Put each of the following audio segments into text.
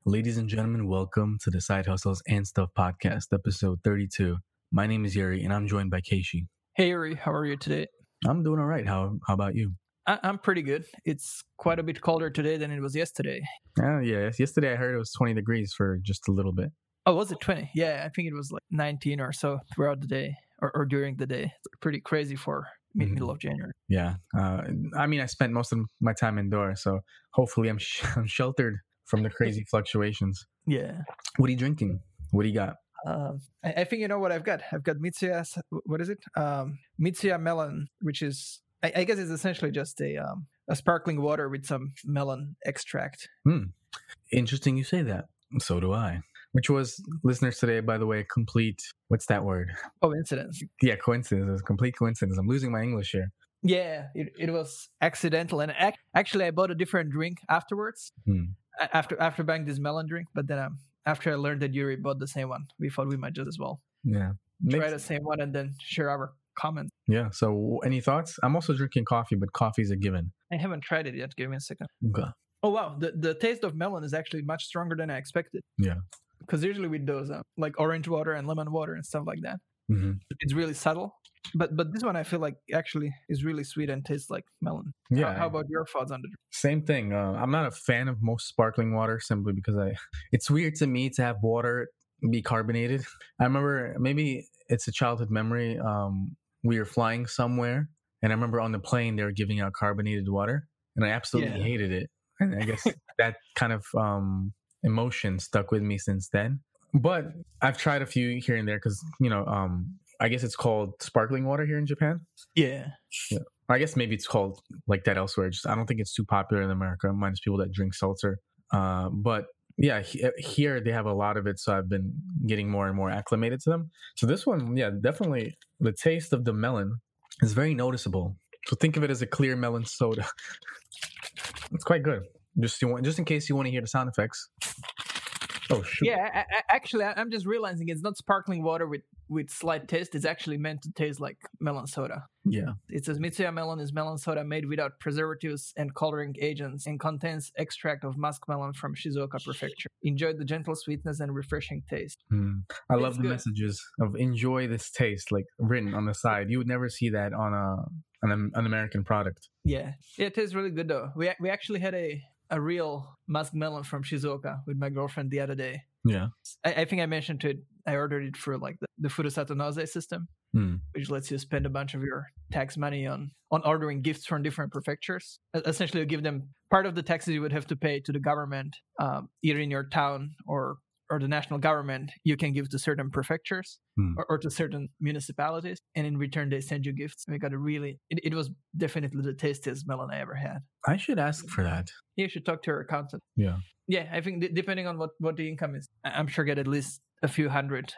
Ladies and gentlemen, welcome to the Side Hustles and Stuff podcast, episode 32. My name is Yuri, and I'm joined by Keishi. Hey Yuri, how are you today? I'm doing all right. How about you? I'm pretty good. It's quite a bit colder today than it was yesterday. Yeah. Yesterday I heard it was 20 degrees for just a little bit. Oh, was it 20? Yeah, I think it was like 19 or so throughout the day or during the day. It's pretty crazy for middle of January. Yeah. I spent most of my time indoors, so hopefully I'm sheltered from the crazy fluctuations. Yeah. What are you drinking? What do you got? I think you know what I've got. I've got Mitsuya. What is it? Mitsuya melon, which is I guess it's essentially just a sparkling water with some melon extract. Interesting you say that. So do I. Which was, listeners today, by the way, complete, what's that word? Coincidence. Yeah, coincidence. It was a complete coincidence. I'm losing my English here. Yeah, it was accidental. And actually, I bought a different drink afterwards, after buying this melon drink. But then after I learned that Yuri bought the same one, we thought we might just as well try the same one and then share our comments. Yeah, so any thoughts? I'm also drinking coffee, but coffee's a given. I haven't tried it yet. Give me a second. Okay. Oh, wow. The taste of melon is actually much stronger than I expected. Yeah. Because usually with those, like orange water and lemon water and stuff like that, it's really subtle. But this one I feel like actually is really sweet and tastes like melon. Yeah. How about your thoughts on the drink? Same thing. I'm not a fan of most sparkling water simply because it's weird to me to have water be carbonated. I remember, maybe it's a childhood memory. We were flying somewhere, and I remember on the plane they were giving out carbonated water, and I absolutely hated it. And I guess that kind of emotion stuck with me since then. But I've tried a few here and there because, I guess it's called sparkling water here in Japan. Yeah. I guess maybe it's called like that elsewhere. I don't think it's too popular in America, minus people that drink seltzer. But yeah, here they have a lot of it, so I've been getting more and more acclimated to them. So this one, yeah, definitely the taste of the melon is very noticeable. So think of it as a clear melon soda. It's quite good. Just in case you want to hear the sound effects. Oh, shoot. Yeah, actually, I'm just realizing it's not sparkling water with slight taste. It's actually meant to taste like melon soda. Yeah. It says Mitsuya melon is melon soda made without preservatives and coloring agents and contains extract of muskmelon from Shizuoka Prefecture. Enjoy the gentle sweetness and refreshing taste. I love the messages of enjoy this taste, like written on the side. You would never see that on an American product. Yeah, it tastes really good though. We actually had a real muskmelon from Shizuoka with my girlfriend the other day. Yeah. I think I mentioned it. I ordered it for like the Furusato Naze system, which lets you spend a bunch of your tax money on ordering gifts from different prefectures. Essentially, you give them part of the taxes you would have to pay to the government, either in your town or the national government, you can give to certain prefectures or to certain municipalities. And in return, they send you gifts. We got it was definitely the tastiest melon I ever had. I should ask for that. You should talk to your accountant. Yeah. Yeah, I think depending on what the income is, I'm sure get at least a few hundred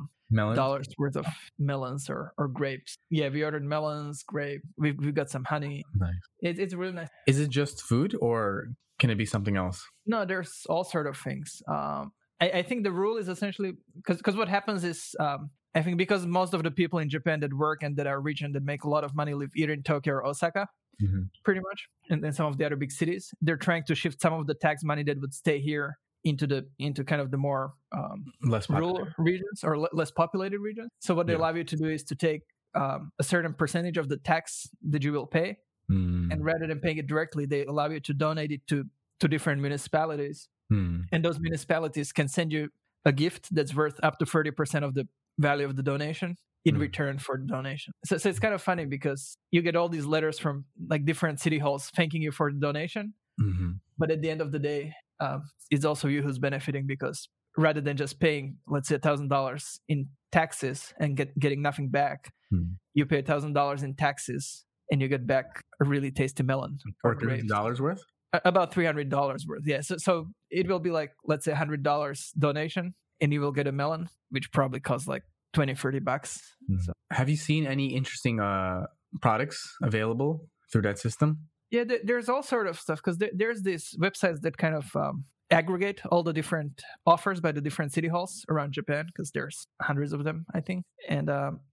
dollars worth of melons or grapes. Yeah, we ordered melons, grape. We've got some honey. Nice. It's really nice. Is it just food or can it be something else? No, there's all sort of things. I think the rule is essentially because what happens is I think because most of the people in Japan that work and that are rich and that make a lot of money live either in Tokyo or Osaka, pretty much, and then some of the other big cities. They're trying to shift some of the tax money that would stay here into kind of the more less rural regions or less populated regions. So what they allow you to do is to take a certain percentage of the tax that you will pay, and rather than paying it directly, they allow you to donate it to different municipalities. And those municipalities can send you a gift that's worth up to 30% of the value of the donation in return for the donation. So it's kind of funny because you get all these letters from like different city halls thanking you for the donation. But at the end of the day, it's also you who's benefiting because rather than just paying, let's say, $1,000 in taxes and getting nothing back, you pay $1,000 in taxes and you get back a really tasty melon. Or $30 worth? About $300 worth, yeah. So it will be like, let's say, $100 donation, and you will get a melon, which probably costs like $20-$30. So. Have you seen any interesting products available through that system? Yeah, there's all sort of stuff because there's these websites that kind of aggregate all the different offers by the different city halls around Japan because there's hundreds of them, I think. And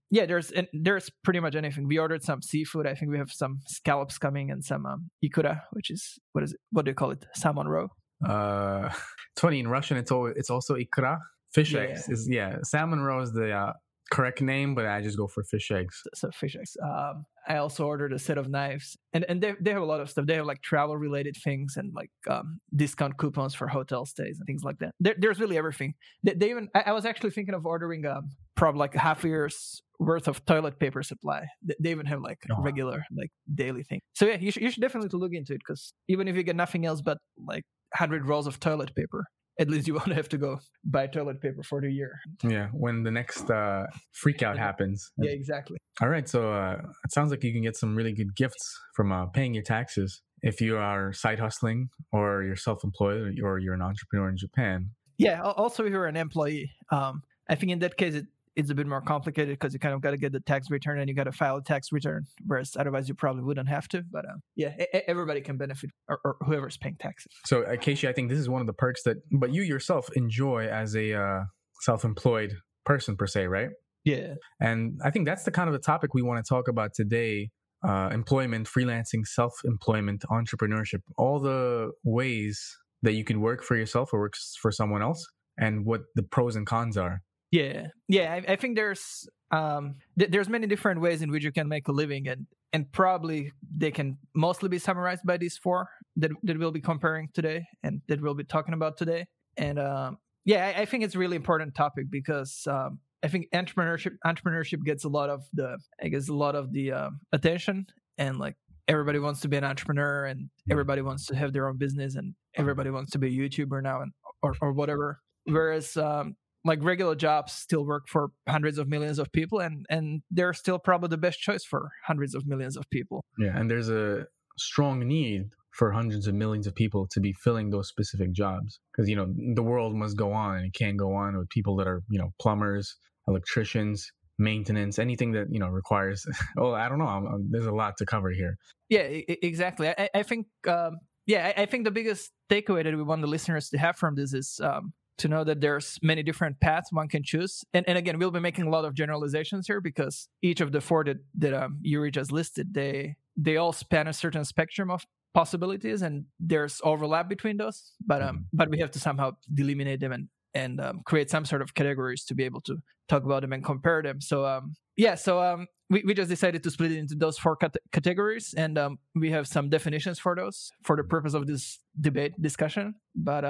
there's pretty much anything. We ordered some seafood. I think we have some scallops coming and some ikura, which is what do you call it? Salmon roe. It's funny, in Russian it's also ikra. Fish eggs is salmon roe is the correct name, but I just go for fish eggs. So fish eggs. I also ordered a set of knives, and they have a lot of stuff. They have like travel related things and like discount coupons for hotel stays and things like that. There's really everything. They even I was actually thinking of ordering probably like half a year's worth of toilet paper supply. They even have like regular like daily thing. So yeah, you should definitely look into it, because even if you get nothing else but like 100 rolls of toilet paper, at least you won't have to go buy toilet paper for the year. Yeah, when the next freak out happens. Yeah, exactly. All right, so it sounds like you can get some really good gifts from paying your taxes if you are side hustling or you're self-employed or you're an entrepreneur in Japan. Yeah, also if you're an employee. I think in that case, it's a bit more complicated because you kind of got to get the tax return and you got to file a tax return, whereas otherwise you probably wouldn't have to. But everybody can benefit, or whoever's paying taxes. So, Casey, I think this is one of the perks but you yourself enjoy as a self-employed person per se, right? Yeah. And I think that's the kind of the topic we want to talk about today. Employment, freelancing, self-employment, entrepreneurship, all the ways that you can work for yourself or work for someone else, and what the pros and cons are. Yeah. I think there's many different ways in which you can make a living, and probably they can mostly be summarized by these four that we'll be comparing today and that we'll be talking about today. And I think it's a really important topic because I think entrepreneurship gets a lot of the attention, and like everybody wants to be an entrepreneur and everybody wants to have their own business and everybody wants to be a YouTuber now or whatever. Whereas like regular jobs still work for hundreds of millions of people, and they're still probably the best choice for hundreds of millions of people. Yeah, and there's a strong need for hundreds of millions of people to be filling those specific jobs, because the world must go on, and it can't go on with people that are plumbers, electricians, maintenance, anything that requires. I don't know. There's a lot to cover here. Yeah, exactly. I think I think the biggest takeaway that we want the listeners to have from this is to know that there's many different paths one can choose. And again, we'll be making a lot of generalizations here because each of the four that Yuri just listed, they all span a certain spectrum of possibilities, and there's overlap between those. But we have to somehow delimitate them and create some sort of categories to be able to talk about them and compare them. So we just decided to split it into those four categories, and we have some definitions for those for the purpose of this discussion. But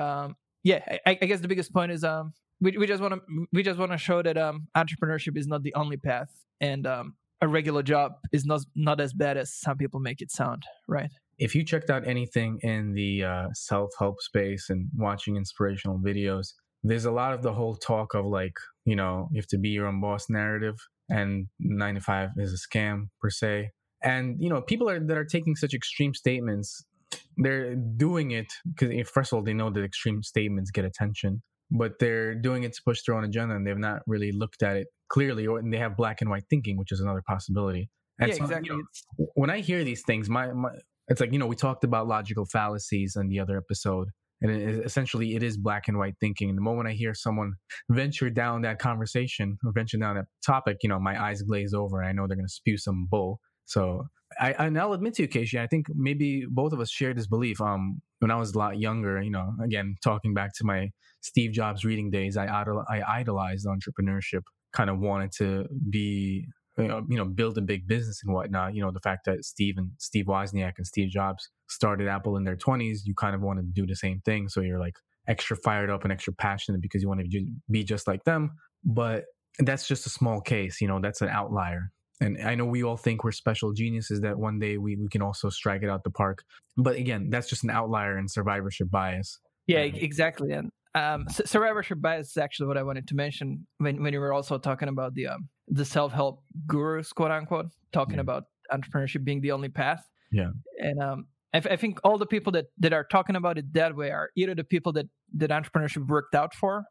I guess the biggest point is we just want to show that entrepreneurship is not the only path, and a regular job is not as bad as some people make it sound, right? If you checked out anything in the self-help space and watching inspirational videos, there's a lot of the whole talk of like, you have to be your own boss narrative, and 9 to 5 is a scam per se. And, people that are taking such extreme statements, they're doing it because, first of all, they know that extreme statements get attention, but they're doing it to push their own agenda, and they've not really looked at it clearly, and they have black and white thinking, which is another possibility. And yeah, so, exactly. When I hear these things, it's like, we talked about logical fallacies in the other episode, and essentially it is black and white thinking. And the moment I hear someone venture down that conversation or venture down that topic, my eyes glaze over. I know they're going to spew some bull. So I'll admit to you, Casey, I think maybe both of us share this belief. When I was a lot younger, again, talking back to my Steve Jobs reading days, I idolized entrepreneurship, kind of wanted to be, build a big business and whatnot. The fact that Steve Wozniak and Steve Jobs started Apple in their 20s, you kind of wanted to do the same thing. So you're like extra fired up and extra passionate because you want to be just like them. But that's just a small case, that's an outlier. And I know we all think we're special geniuses that one day we can also strike it out the park. But again, that's just an outlier in survivorship bias. Yeah, exactly. And survivorship bias is actually what I wanted to mention when you were also talking about the self-help gurus, quote unquote, talking about entrepreneurship being the only path. Yeah. And I think all the people that are talking about it that way are either the people that entrepreneurship worked out for,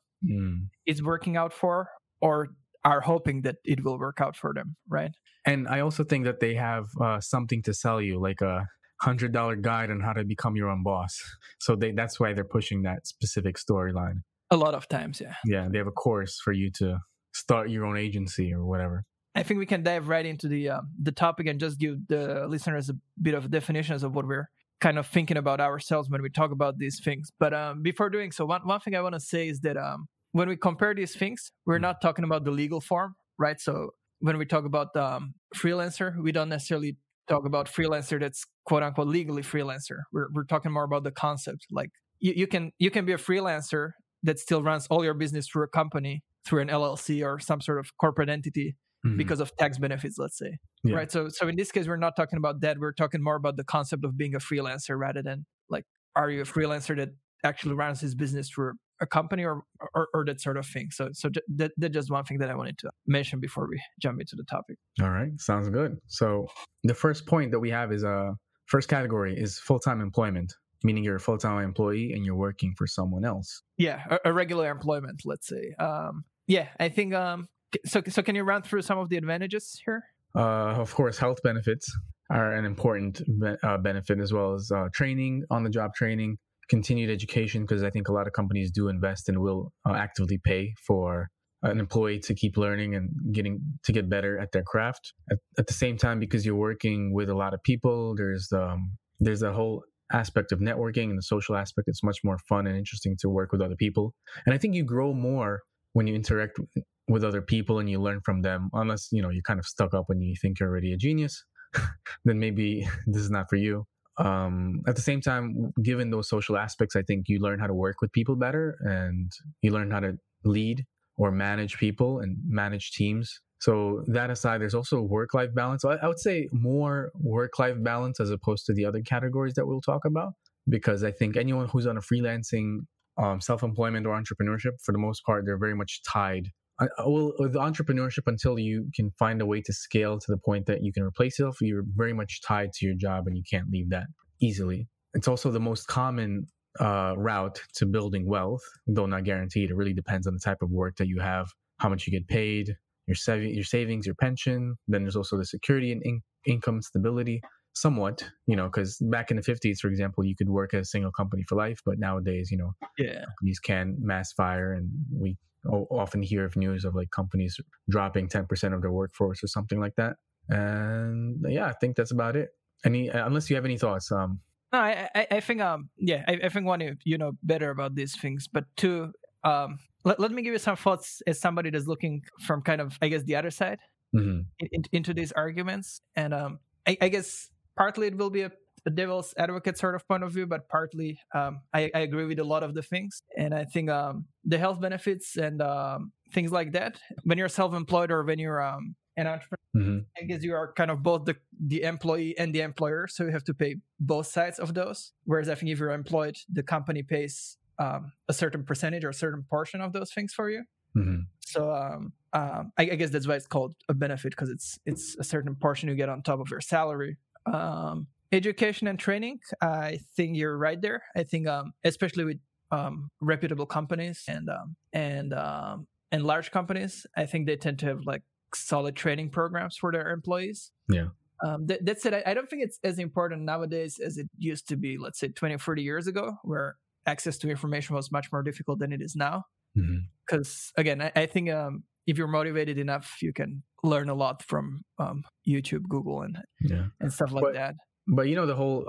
is working out for, or are hoping that it will work out for them, right? And I also think that they have something to sell you, like a $100 guide on how to become your own boss. So that's why they're pushing that specific storyline. A lot of times, yeah. Yeah, they have a course for you to start your own agency or whatever. I think we can dive right into the topic and just give the listeners a bit of definitions of what we're kind of thinking about ourselves when we talk about these things. But before doing so, one thing I want to say is that when we compare these things, we're not talking about the legal form, right? So when we talk about freelancer, we don't necessarily talk about freelancer that's quote unquote legally freelancer. We're talking more about the concept. Like you can be a freelancer that still runs all your business through a company, through an LLC or some sort of corporate entity because of tax benefits, let's say. Yeah. Right. So in this case, we're not talking about that. We're talking more about the concept of being a freelancer rather than like, are you a freelancer that actually runs his business through a company or that sort of thing. So that's just one thing that I wanted to mention before we jump into the topic. All right. Sounds good. So the first point that we have is first category is full-time employment, meaning you're a full-time employee and you're working for someone else. Yeah. A regular employment, let's say. Yeah, I think, so can you run through some of the advantages here? Of course, health benefits are an important benefit, as well as training, on-the-job training, continued education, because I think a lot of companies do invest and will actively pay for an employee to keep learning and get better at their craft. At the same time, because you're working with a lot of people, there's a whole aspect of networking and the social aspect. It's much more fun and interesting to work with other people. And I think you grow more when you interact with other people and you learn from them, unless, you're kind of stuck up when you think you're already a genius, then maybe this is not for you. At the same time, given those social aspects, I think you learn how to work with people better and you learn how to lead or manage people and manage teams. So that aside, there's also work-life balance. I would say more work-life balance as opposed to the other categories that we'll talk about, because I think anyone who's on a freelancing, self-employment or entrepreneurship, for the most part, they're very much tied. With entrepreneurship, until you can find a way to scale to the point that you can replace yourself, you're very much tied to your job and you can't leave that easily. It's also the most common route to building wealth, though not guaranteed. It really depends on the type of work that you have, how much you get paid, your savings, your pension. Then there's also the security and income stability, somewhat, because back in the 50s, for example, you could work at a single company for life, but nowadays, companies can mass fire, and we often hear of news of like companies dropping 10% of their workforce or something like that. And yeah, I think that's about it. Unless you have any thoughts. No, I think I think one, you know better about these things, but two, let me give you some thoughts as somebody that's looking from kind of, I guess, the other side into these arguments. And I guess partly it will be a devil's advocate sort of point of view, but partly I agree with a lot of the things. And I think the health benefits and things like that, when you're self-employed or when you're an entrepreneur, I guess you are kind of both the employee and the employer, so you have to pay both sides of those. Whereas I think if you're employed, the company pays a certain percentage or a certain portion of those things for you. So I guess that's why it's called a benefit, because it's a certain portion you get on top of your salary. Education and training, I think you're right there. I think especially with reputable companies and large companies, I think they tend to have like solid training programs for their employees. Yeah. That said, I don't think it's as important nowadays as it used to be, let's say 20 or 30 years ago, where access to information was much more difficult than it is now. Because again, I think if you're motivated enough, you can learn a lot from YouTube, Google, and stuff like that. But the whole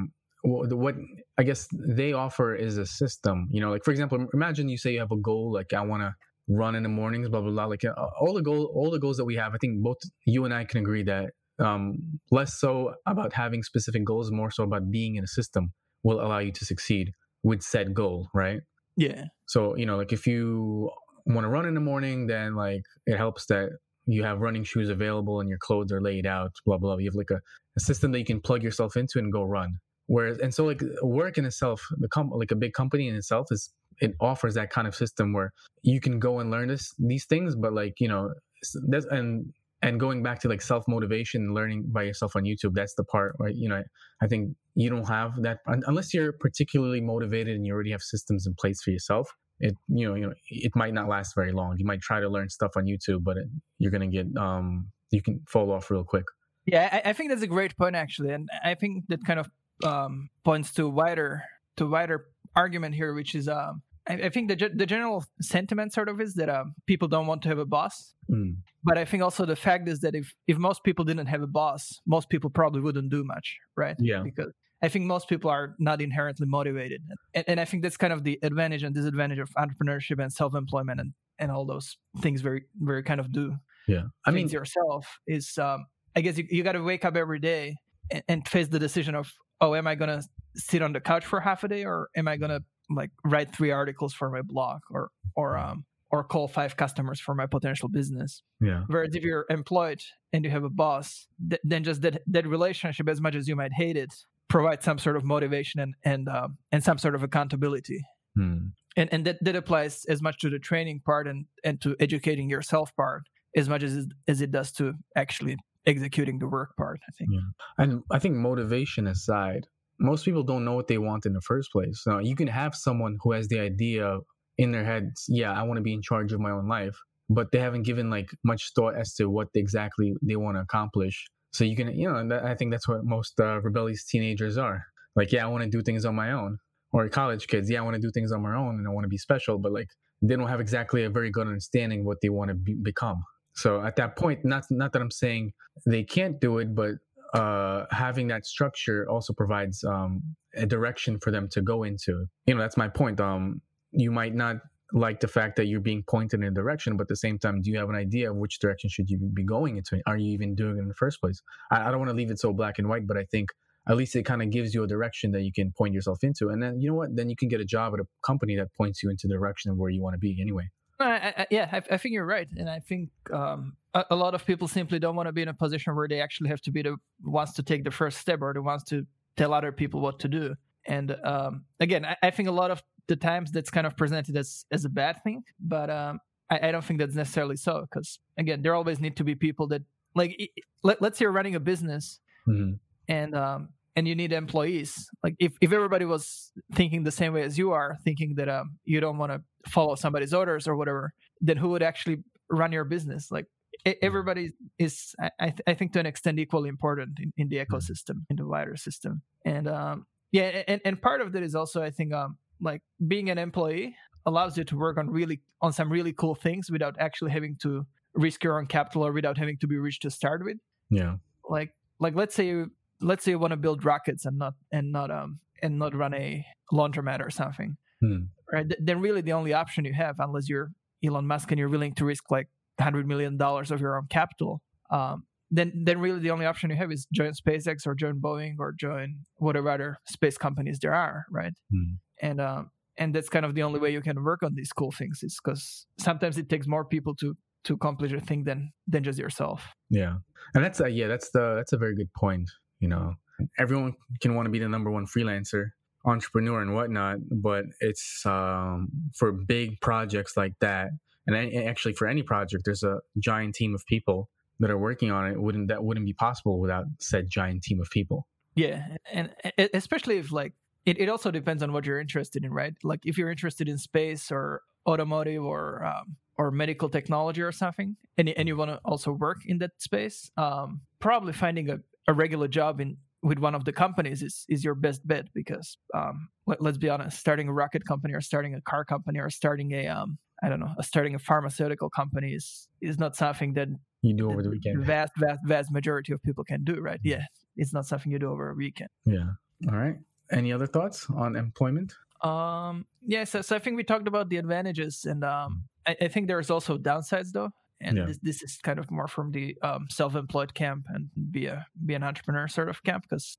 what I guess they offer is a system. Like for example, imagine you say you have a goal, like I want to run in the mornings, blah blah blah. Like all the goals that we have, I think both you and I can agree that less so about having specific goals, more so about being in a system will allow you to succeed with said goal, right? Yeah. So like if you want to run in the morning, then like it helps that you have running shoes available and your clothes are laid out, blah blah. You have like a system that you can plug yourself into and go run. So like work in itself, like a big company in itself, it offers that kind of system where you can go and learn these things, but like that's and going back to like self-motivation, learning by yourself on YouTube, that's the part where I think you don't have that unless you're particularly motivated and you already have systems in place for yourself. It it might not last very long. You might try to learn stuff on YouTube, but you're gonna get you can fall off real quick. Yeah, I think that's a great point actually, and I think that kind of points to wider argument here, which is I think the general sentiment sort of is that people don't want to have a boss. But I think also the fact is that if most people didn't have a boss, most people probably wouldn't do much, right? Yeah. Because I think most people are not inherently motivated. And I think that's kind of the advantage and disadvantage of entrepreneurship and self-employment and all those things very, very kind of do. Yeah. I mean, yourself is, I guess you got to wake up every day and face the decision of, oh, am I going to sit on the couch for half a day, or am I going to like write 3 articles for my blog or call 5 customers for my potential business? Yeah. Whereas if you're employed and you have a boss, then just that relationship, as much as you might hate it, provides some sort of motivation and some sort of accountability. And that applies as much to the training part and to educating yourself part as much as it does to actually executing the work part, I think. Yeah. And I think motivation aside, most people don't know what they want in the first place. So you can have someone who has the idea in their head, yeah, I want to be in charge of my own life, but they haven't given like much thought as to what exactly they want to accomplish. So you can, and I think that's what most rebellious teenagers are. Like, yeah, I want to do things on my own. Or college kids, yeah, I want to do things on my own and I want to be special, but like they don't have exactly a very good understanding what they want to become. So at that point, not that I'm saying they can't do it, but having that structure also provides a direction for them to go into. That's my point. You might not like the fact that you're being pointed in a direction, but at the same time, do you have an idea of which direction should you be going into? Are you even doing it in the first place? I don't want to leave it so black and white, but I think at least it kind of gives you a direction that you can point yourself into. And then, you know what? Then you can get a job at a company that points you into the direction of where you want to be anyway. I think you're right. And I think a lot of people simply don't want to be in a position where they actually have to be the ones to take the first step or the ones to tell other people what to do. And again, I think a lot of the times that's kind of presented as a bad thing, but I don't think that's necessarily so. Because again, there always need to be people that, like, let's say you're running a business and you need employees. Like if everybody was thinking the same way as you are, thinking that you don't want to follow somebody's orders or whatever, then who would actually run your business? Like everybody is, I think, to an extent equally important in the ecosystem, in the wider system. And and part of that is also, I think, like being an employee allows you to work on some really cool things without actually having to risk your own capital or without having to be rich to start with. Yeah. Like let's say you want to build rockets and not run a laundromat or something. Right? Then really the only option you have, unless you're Elon Musk and you're willing to risk like $100 million of your own capital, then really the only option you have is join SpaceX or join Boeing or join whatever other space companies there are, right? And that's kind of the only way you can work on these cool things, is because sometimes it takes more people to accomplish a thing than just yourself. Yeah, and that's a very good point. Everyone can want to be the number one freelancer, entrepreneur, and whatnot, but it's for big projects like that, and actually for any project, there's a giant team of people that are working on it. That wouldn't be possible without said giant team of people. Yeah, and especially if like it also depends on what you're interested in, right? Like if you're interested in space or automotive or medical technology or something, and you want to also work in that space, probably finding a regular job with one of the companies is your best bet, because let's be honest, starting a rocket company or starting a car company or starting starting a pharmaceutical company is not something that you do over the weekend. Vast majority of people can do, right? Yeah, it's not something you do over a weekend. Yeah. All right. Any other thoughts on employment? So I think we talked about the advantages, and I think there's also downsides though. And this is kind of more from the self-employed camp and be an entrepreneur sort of camp, because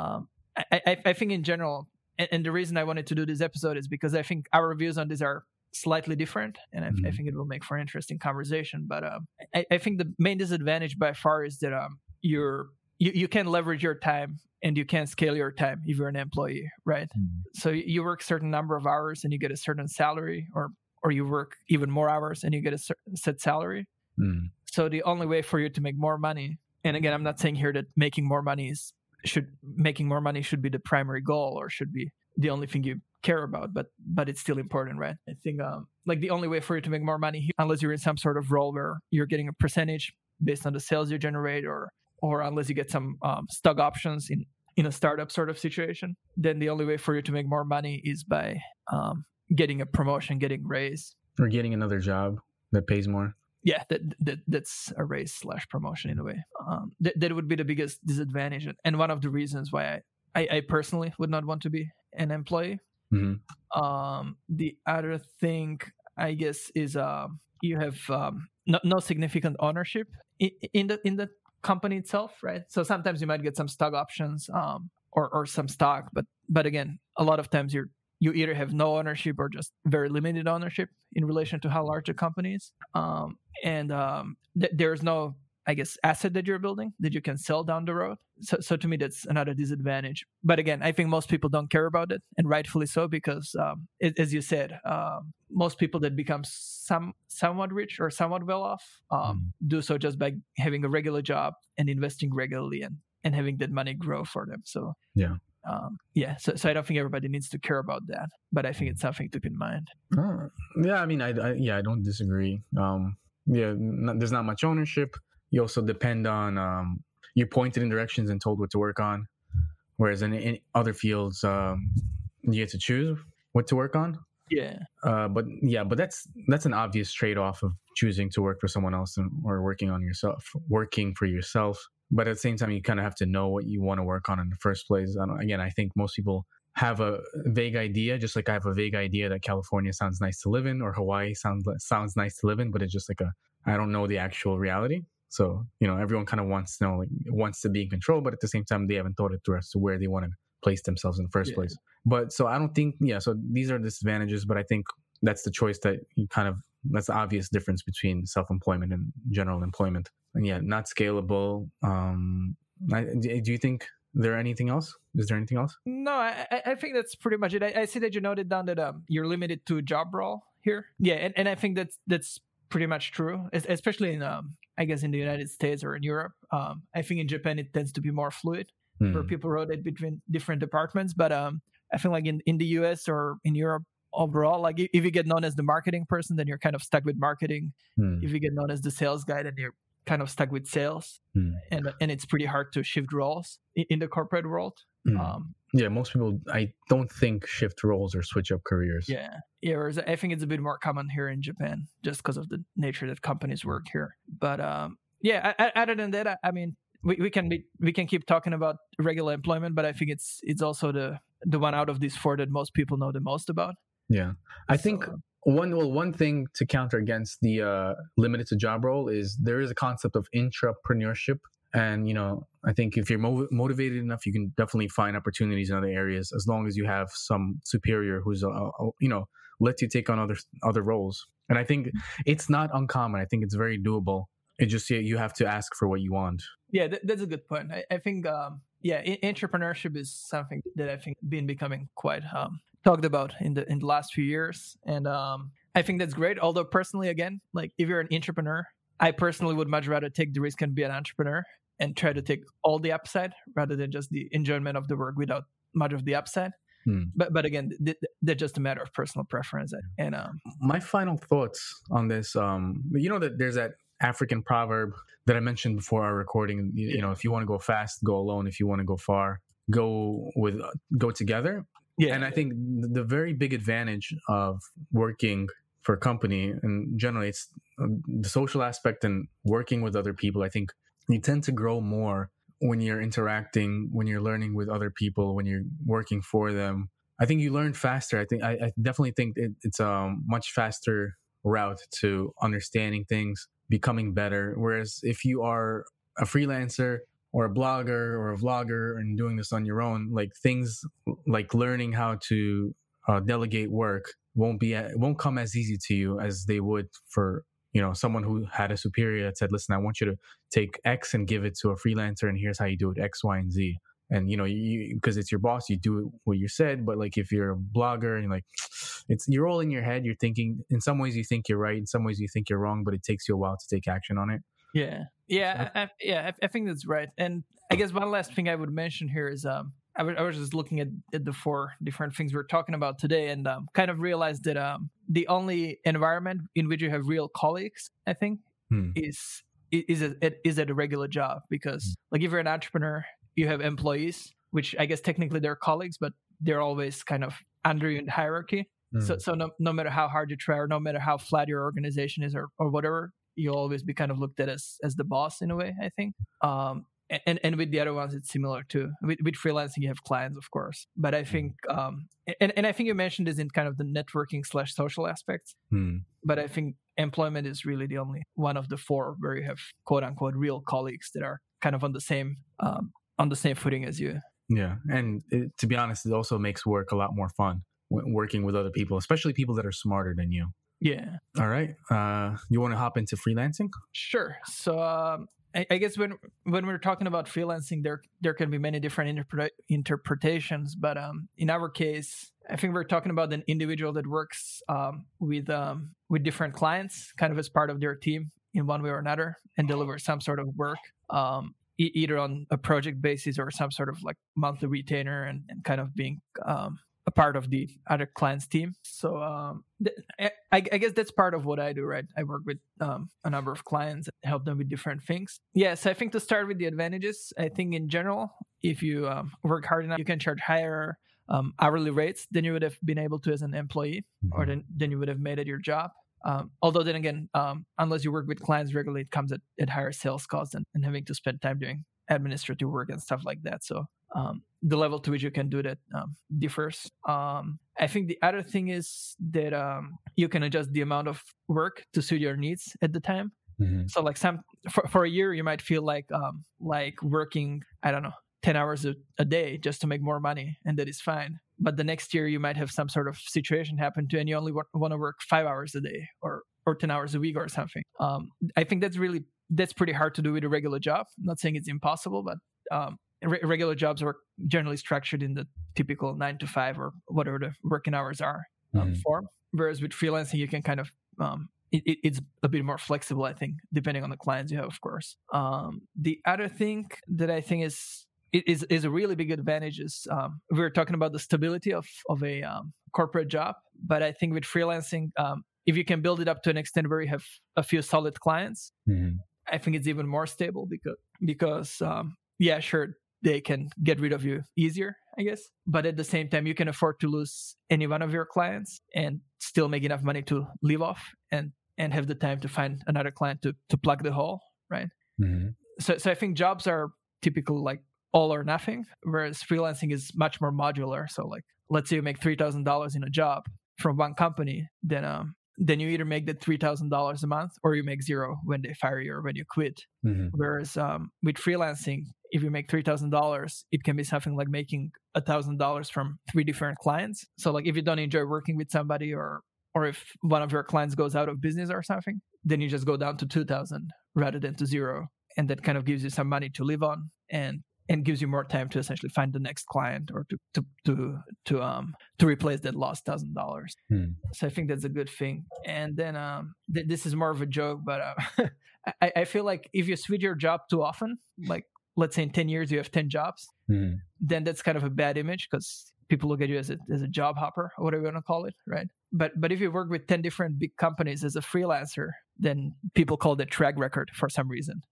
I think in general, and the reason I wanted to do this episode is because I think our views on this are slightly different, and I think it will make for an interesting conversation. But I think the main disadvantage by far is that you can leverage your time and you can't scale your time if you're an employee, right? So you work a certain number of hours and you get a certain salary, or you work even more hours and you get a set salary. So the only way for you to make more money, and again, I'm not saying here that making more money should be the primary goal or should be the only thing you care about, but it's still important, right? I think like the only way for you to make more money, unless you're in some sort of role where you're getting a percentage based on the sales you generate, or unless you get some stock options in a startup sort of situation, then the only way for you to make more money is by getting a promotion, getting raise, or getting another job that pays more. Yeah, that's a raise / promotion in a way. That would be the biggest disadvantage, and one of the reasons why I personally would not want to be an employee. The other thing, I guess, is you have no significant ownership in the company itself, right? So sometimes you might get some stock options or some stock, but again, a lot of times you either have no ownership or just very limited ownership in relation to how large the company is. There's no, I guess, asset that you're building that you can sell down the road. So to me, that's another disadvantage. But again, I think most people don't care about it, and rightfully so, because as you said, most people that become somewhat rich or somewhat well off do so just by having a regular job and investing regularly and having that money grow for them. So so I don't think everybody needs to care about that, but I think it's something to keep in mind. I mean, I don't disagree. There's not much ownership. You also depend on you're pointed in directions and told what to work on, whereas in other fields you get to choose what to work on. But that's an obvious trade-off of choosing to work for someone else or working for yourself. But at the same time, you kind of have to know what you want to work on in the first place. I think most people have a vague idea, just like I have a vague idea that California sounds nice to live in, or Hawaii sounds nice to live in, but it's just like I don't know the actual reality. So, everyone kind of wants to be in control, but at the same time, they haven't thought it through as to where they want to place themselves in the first place. But so I don't think, so these are disadvantages, but I think that's the choice that's the obvious difference between self-employment and general employment. And not scalable. Do you think is there anything else? No, I think that's pretty much it. I see that you noted down that you're limited to a job role here. Yeah, and I think that's pretty much true, especially in I guess in the United States or in Europe. I think in Japan it tends to be more fluid, where people rotate between different departments. But I think like in the US or in Europe overall, like if you get known as the marketing person, then you're kind of stuck with marketing. If you get known as the sales guy, then you're kind of stuck with sales, and it's pretty hard to shift roles in the corporate world. Most people, I don't think, shift roles or switch up careers. Whereas I think it's a bit more common here in Japan, just because of the nature that companies work here. But other than that, I mean, we can keep talking about regular employment, but I think it's also the one out of these four that most people know the most about. I think one thing to counter against the limited to job role is there is a concept of intrapreneurship. And, I think if you're motivated enough, you can definitely find opportunities in other areas, as long as you have some superior who's, lets you take on other roles. And I think it's not uncommon. I think it's very doable. It just, you have to ask for what you want. Yeah, that's a good point. I think, entrepreneurship is something that I think been becoming quite talked about in the last few years. And I think that's great. Although personally, again, like if you're an entrepreneur, I personally would much rather take the risk and be an entrepreneur and try to take all the upside rather than just the enjoyment of the work without much of the upside. But again, that's just a matter of personal preference. And my final thoughts on this, that there's that African proverb that I mentioned before our recording. If you want to go fast, go alone. If you want to go far, go together. And I think the very big advantage of working for a company, and generally it's the social aspect and working with other people, I think you tend to grow more when you're interacting, when you're learning with other people, when you're working for them. I think you learn faster. I definitely think it's a much faster route to understanding things, becoming better. Whereas if you are a freelancer or a blogger or a vlogger and doing this on your own, like things like learning how to delegate work won't come as easy to you as they would for someone who had a superior that said, listen, I want you to take X and give it to a freelancer, and here's how you do it, X, Y, and Z. And because it's your boss, you do what you said. But like if you're a blogger and you're all in your head, you're thinking, in some ways you think you're right, in some ways you think you're wrong, but it takes you a while to take action on it. I think that's right. And I guess one last thing I would mention here is I was just looking at the four different things we're talking about today, and kind of realized that the only environment in which you have real colleagues, I think, is at a regular job. Because like if you're an entrepreneur, you have employees, which I guess technically they're colleagues, but they're always kind of under you in the hierarchy. So no matter how hard you try, or no matter how flat your organization is, or whatever, you'll always be kind of looked at as the boss in a way, I think. and with the other ones, it's similar too. With freelancing, you have clients, of course. But I think, and I think you mentioned this in kind of the networking / social aspects. But I think employment is really the only one of the four where you have quote unquote real colleagues that are kind of on the same footing as you. Yeah, and to be honest, it also makes work a lot more fun working with other people, especially people that are smarter than you. Yeah. All right. You want to hop into freelancing? Sure. So I guess when we're talking about freelancing, there can be many different interpretations. But in our case, I think we're talking about an individual that works with different clients, kind of as part of their team in one way or another, and delivers some sort of work, either on a project basis or some sort of like monthly retainer, and kind of being a part of the other client's team. So I guess that's part of what I do, right? I work with a number of clients and help them with different things. Yes, I think to start with the advantages, I think in general, if you work hard enough, you can charge higher hourly rates than you would have been able to as an employee, or than you would have made at your job. Although then again, unless you work with clients regularly, it comes at higher sales costs and having to spend time doing administrative work and stuff like that. So the level to which you can do that differs. I think the other thing is that you can adjust the amount of work to suit your needs at the time. So like for a year, you might feel like working, I don't know, 10 hours a day just to make more money, and that is fine. But the next year you might have some sort of situation happen to, and you only want to work 5 hours a day or 10 hours a week or something. I think that's pretty hard to do with a regular job. I'm not saying it's impossible, but regular jobs are generally structured in the typical 9 to 5 or whatever the working hours are form. Whereas with freelancing, you can kind of it's a bit more flexible, I think, depending on the clients you have, of course. The other thing that I think is a really big advantage is we were talking about the stability of a corporate job, but I think with freelancing, if you can build it up to an extent where you have a few solid clients, I think it's even more stable because yeah, sure, they can get rid of you easier, I guess, but at the same time, you can afford to lose any one of your clients and still make enough money to live off and have the time to find another client to plug the hole, right? So I think jobs are typical like all or nothing, whereas freelancing is much more modular. So like, let's say you make $3,000 in a job from one company, then you either make that $3,000 a month or you make zero when they fire you or when you quit. Whereas with freelancing, if you make $3,000, it can be something like making $1,000 from 3 different clients. So like if you don't enjoy working with somebody, or if one of your clients goes out of business or something, then you just go down to 2,000 rather than to zero. And that kind of gives you some money to live on and gives you more time to essentially find the next client or to replace that lost $1,000. So I think that's a good thing. And then this is more of a joke, but I feel like if you switch your job too often, like let's say in 10 years you have 10 jobs, then that's kind of a bad image because people look at you as a job hopper or whatever you want to call it, right? But if you work with 10 different big companies as a freelancer, then people call that track record for some reason.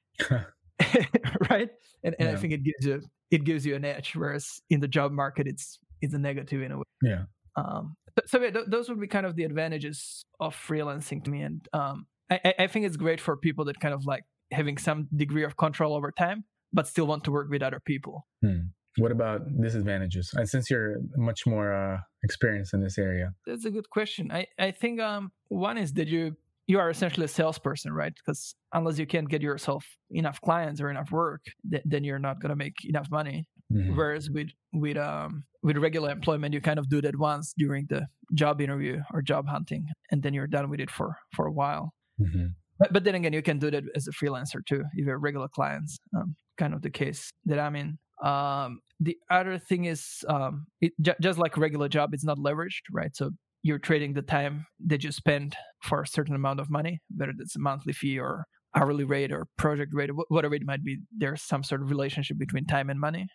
Right? And I think it gives you an edge, whereas in the job market it's a negative in a way. Yeah. So those would be kind of the advantages of freelancing to me, and I think it's great for people that kind of like having some degree of control over time, but still want to work with other people. What about disadvantages? And since you're much more experienced in this area, that's a good question. I think one is that you are essentially a salesperson, right? Because unless you can't get yourself enough clients or enough work, then you're not going to make enough money. Whereas with regular employment, you kind of do that once during the job interview or job hunting, and then you're done with it for a while. But then again, you can do that as a freelancer too, if you have regular clients, kind of the case that I'm in. The other thing is, just like a regular job, it's not leveraged, right? So you're trading the time that you spend for a certain amount of money, whether it's a monthly fee or hourly rate or project rate, whatever it might be. There's some sort of relationship between time and money.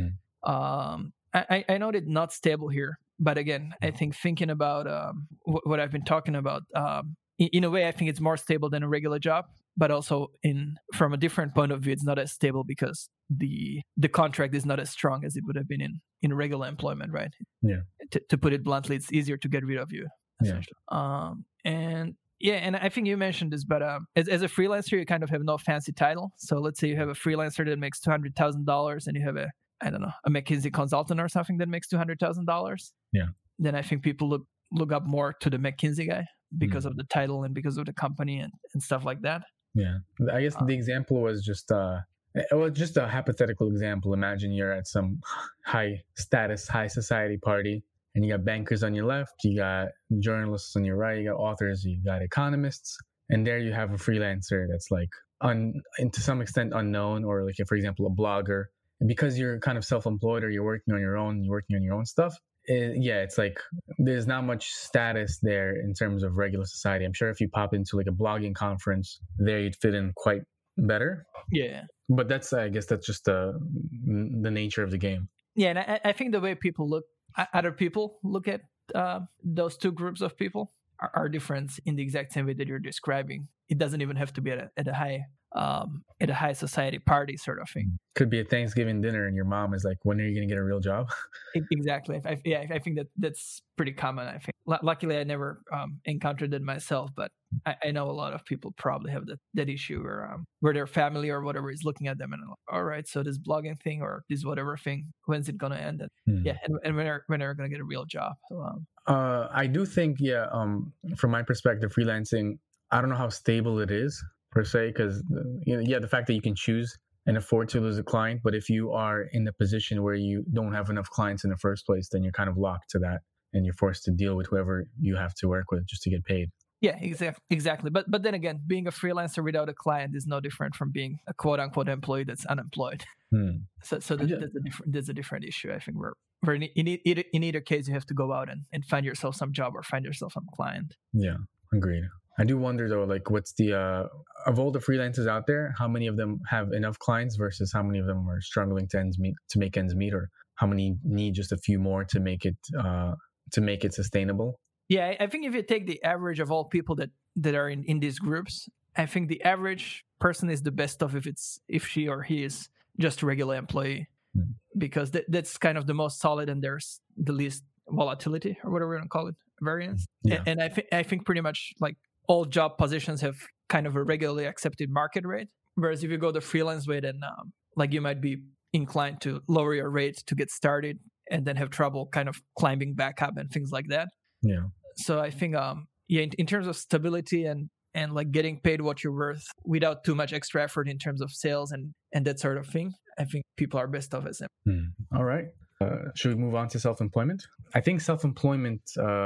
I know it's not stable here, but again, I think thinking about what I've been talking about, in a way, I think it's more stable than a regular job, but also from a different point of view, it's not as stable because the contract is not as strong as it would have been in regular employment, right? Yeah. To put it bluntly, it's easier to get rid of you, essentially. And Yeah, and I think you mentioned this, but as a freelancer, you kind of have no fancy title. So let's say you have a freelancer that makes $200,000, and you have a McKinsey consultant or something that makes $200,000. Yeah. Then I think people look up more to the McKinsey guy because of the title and because of the company and stuff like that. Yeah, I guess the example was just a hypothetical example. Imagine you're at some high status, high society party, and you got bankers on your left, you got journalists on your right, you got authors, you got economists, and there you have a freelancer that's like and to some extent unknown, or like, for example, a blogger. And because you're kind of self-employed or you're working on your own stuff, it's like there's not much status there in terms of regular society. I'm sure if you pop into like a blogging conference there, you'd fit in quite better. Yeah. But I guess that's just the nature of the game. Yeah, and I think the way other people look at those two groups of people are different in the exact same way that you're describing. It doesn't even have to be at a high society party sort of thing. Could be a Thanksgiving dinner and your mom is like, when are you going to get a real job? Exactly. I think that's pretty common. I think luckily I never encountered it myself, but I know a lot of people probably have that issue where their family or whatever is looking at them and like, all right, so this blogging thing or this whatever thing, when's it going to end? And when are going to get a real job? So, I do think, from my perspective, freelancing, I don't know how stable it is per se, because the fact that you can choose and afford to lose a client, but if you are in the position where you don't have enough clients in the first place, then you're kind of locked to that and you're forced to deal with whoever you have to work with just to get paid. Yeah, exactly. But then again, being a freelancer without a client is no different from being a quote unquote employee that's unemployed. So that's a different issue. I think where in either case you have to go out and find yourself some job or find yourself some client. Yeah, agreed. I do wonder though, like what's the of all the freelancers out there, how many of them have enough clients versus how many of them are struggling to make ends meet, or how many need just a few more to make it sustainable? Yeah, I think if you take the average of all people that are in these groups, I think the average person is the best off if she or he is just a regular employee, because that's kind of the most solid and there's the least volatility or whatever you want to call it, variance. Yeah. And I think pretty much like all job positions have kind of a regularly accepted market rate. Whereas if you go the freelance way, then like you might be inclined to lower your rate to get started and then have trouble kind of climbing back up and things like that. Yeah. So I think in terms of stability and like getting paid what you're worth without too much extra effort in terms of sales and that sort of thing, I think people are best off as them. All right. Should we move on to self-employment? I think self-employment,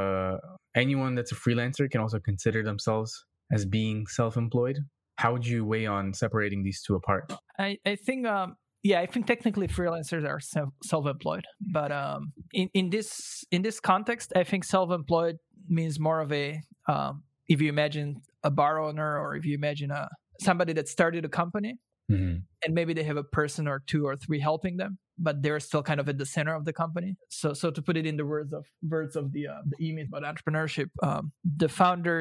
anyone that's a freelancer can also consider themselves as being self-employed. How would you weigh on separating these two apart? I think I think technically freelancers are self-employed, but in this context, I think self-employed means more of a if you imagine a bar owner or if you imagine somebody that started a company and maybe they have a person or two or three helping them, but they're still kind of at the center of the company. So to put it in the words of the E-Myth about entrepreneurship, the founder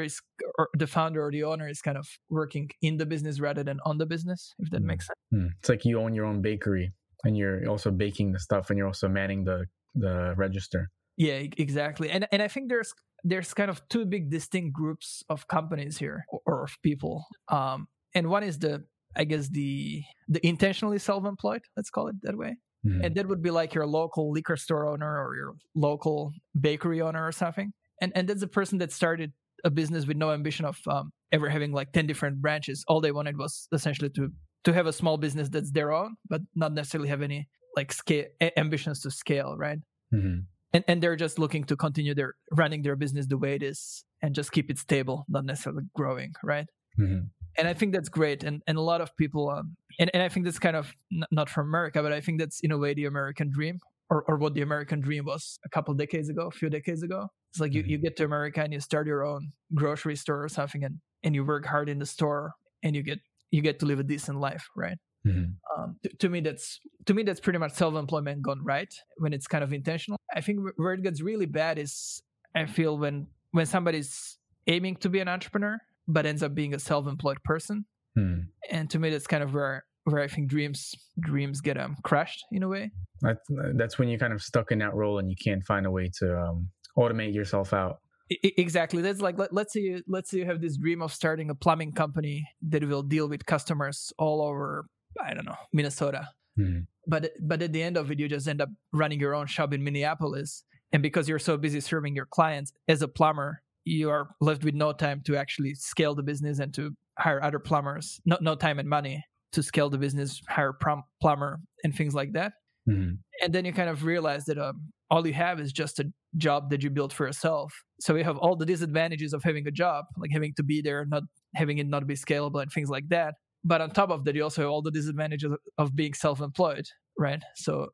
or the owner is kind of working in the business rather than on the business, if that makes sense. It's like you own your own bakery and you're also baking the stuff and you're also manning the register. Yeah, exactly. And I think there's kind of two big distinct groups of companies here or of people. And one is the intentionally self-employed, let's call it that way. And that would be like your local liquor store owner or your local bakery owner or something. And that's a person that started a business with no ambition of ever having like 10 different branches. All they wanted was essentially to have a small business that's their own, but not necessarily have any like ambitions to scale, right? And they're just looking to continue running their business the way it is and just keep it stable, not necessarily growing, right? And I think that's great. And a lot of people, and I think that's kind of not from America, but I think that's in a way the American dream or what the American dream was a few decades ago. It's like you get to America and you start your own grocery store or something and you work hard in the store and you get to live a decent life, right? To me, that's pretty much self-employment gone right when it's kind of intentional. I think where it gets really bad is I feel when somebody's aiming to be an entrepreneur but ends up being a self-employed person. And to me, that's kind of where I think dreams get crushed in a way. That's when you're kind of stuck in that role and you can't find a way to automate yourself out. Exactly. That's like, let's say you have this dream of starting a plumbing company that will deal with customers all over, I don't know, Minnesota. Mm-hmm. But at the end of it, you just end up running your own shop in Minneapolis. And because you're so busy serving your clients as a plumber, you are left with no time to actually scale the business and to hire other plumbers. No time and money to scale the business, hire plumber and things like that. Mm-hmm. And then you kind of realize that all you have is just a job that you built for yourself. So you have all the disadvantages of having a job, like having to be there, not having it not be scalable and things like that. But on top of that, you also have all the disadvantages of being self-employed, right? So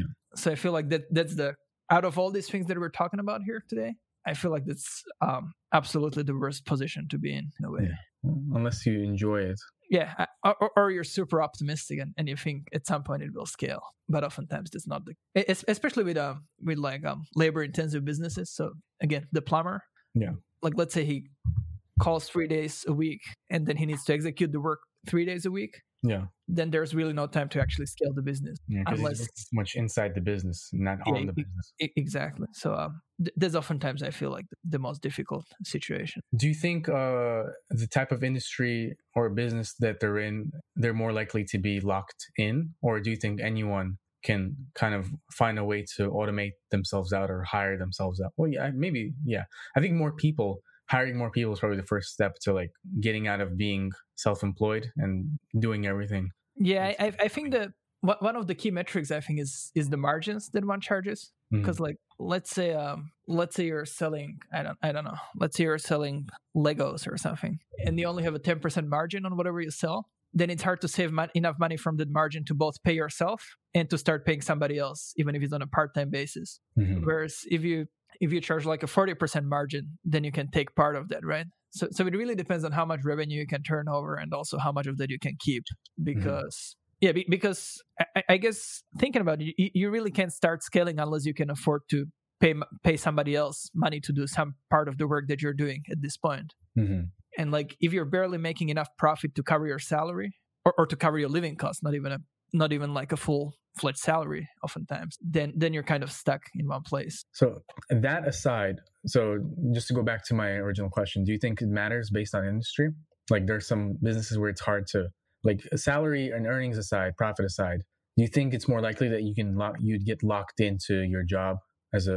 I feel like that's out of all these things that we're talking about here today, I feel like that's absolutely the worst position to be in a way. Yeah. Unless you enjoy it. Yeah, or you're super optimistic and you think at some point it will scale, but oftentimes that's not especially with labor-intensive businesses. So again, the plumber, like let's say he calls 3 days a week and then he needs to execute the work 3 days a week. Yeah. Then there's really no time to actually scale the business. Yeah, unless it's much inside the business, not on the business. Exactly. So there's oftentimes I feel like the most difficult situation. Do you think the type of industry or business that they're in, they're more likely to be locked in? Or do you think anyone can kind of find a way to automate themselves out or hire themselves out? Well, yeah, maybe. Yeah. I think hiring more people is probably the first step to like getting out of being self-employed and doing everything. Yeah, I think that one of the key metrics I think is the margins that one charges. Because like let's say you're selling I don't know, let's say you're selling Legos or something, and you only have a 10% margin on whatever you sell. Then it's hard to save enough money from that margin to both pay yourself and to start paying somebody else, even if it's on a part-time basis. Mm-hmm. Whereas if you charge like a 40% margin, then you can take part of that, right? So it really depends on how much revenue you can turn over and also how much of that you can keep. Because because I guess thinking about it, you really can't start scaling unless you can afford to pay somebody else money to do some part of the work that you're doing at this point. Mm-hmm. And like if you're barely making enough profit to cover your salary or to cover your living costs, not even like a full-fledged salary oftentimes, then you're kind of stuck in one place. So that aside, so just to go back to my original question, do you think it matters based on industry? Like there's some businesses where it's hard to, like salary and earnings aside, profit aside, do you think it's more likely that you'd get locked into your job as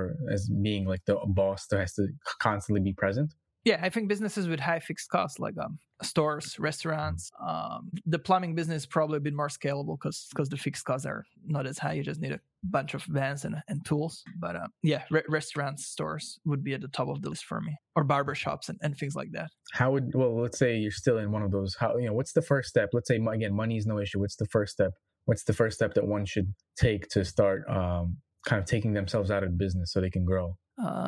being like the boss that has to constantly be present? Yeah, I think businesses with high fixed costs like stores, restaurants, the plumbing business is probably a bit more scalable because the fixed costs are not as high. You just need a bunch of vans and tools. But restaurants, stores would be at the top of the list for me, or barbershops and things like that. Let's say you're still in one of those. What's the first step? Let's say again, money is no issue. What's the first step? What's the first step that one should take to start kind of taking themselves out of the business so they can grow?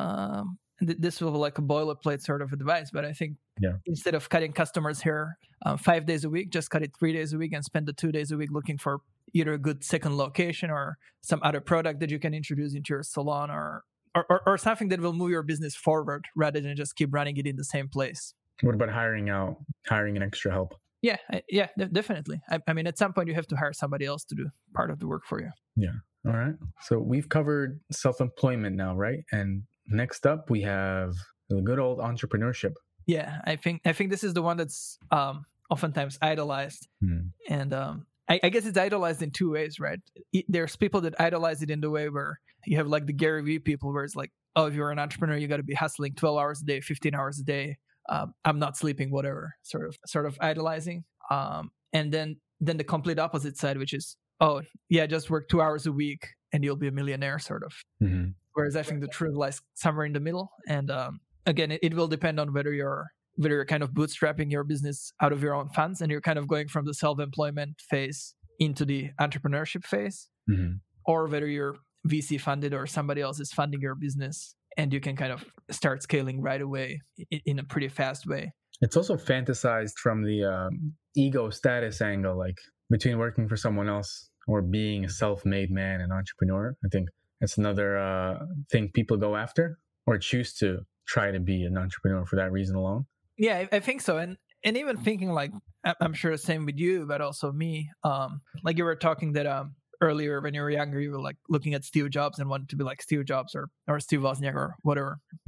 This will be like a boilerplate sort of advice, but I think instead of cutting customers' hair 5 days a week, just cut it 3 days a week and spend the 2 days a week looking for either a good second location or some other product that you can introduce into your salon or something that will move your business forward rather than just keep running it in the same place. What about hiring an extra help? Yeah, definitely. I mean, at some point you have to hire somebody else to do part of the work for you. Yeah. All right. So we've covered self-employment now, right? And next up, we have the good old entrepreneurship. Yeah, I think this is the one that's oftentimes idolized. And I guess it's idolized in two ways, right? There's people that idolize it in the way where you have like the Gary Vee people where it's like, oh, if you're an entrepreneur, you got to be hustling 12 hours a day, 15 hours a day. I'm not sleeping, whatever, sort of idolizing. And then the complete opposite side, which is, oh, yeah, just work 2 hours a week and you'll be a millionaire, sort of. Mm-hmm. Whereas I think the truth lies somewhere in the middle. And again, it will depend on whether you're kind of bootstrapping your business out of your own funds and you're kind of going from the self-employment phase into the entrepreneurship phase, or whether you're VC funded or somebody else is funding your business and you can kind of start scaling right away in a pretty fast way. It's also fantasized from the ego status angle, like between working for someone else or being a self-made man and entrepreneur. I think that's another thing people go after or choose to try to be an entrepreneur for that reason alone. Yeah, I think so. And even thinking like, I'm sure the same with you, but also me. Like you were talking that earlier when you were younger, you were like looking at Steve Jobs and wanted to be like Steve Jobs or Steve Wozniak or whatever. Yeah.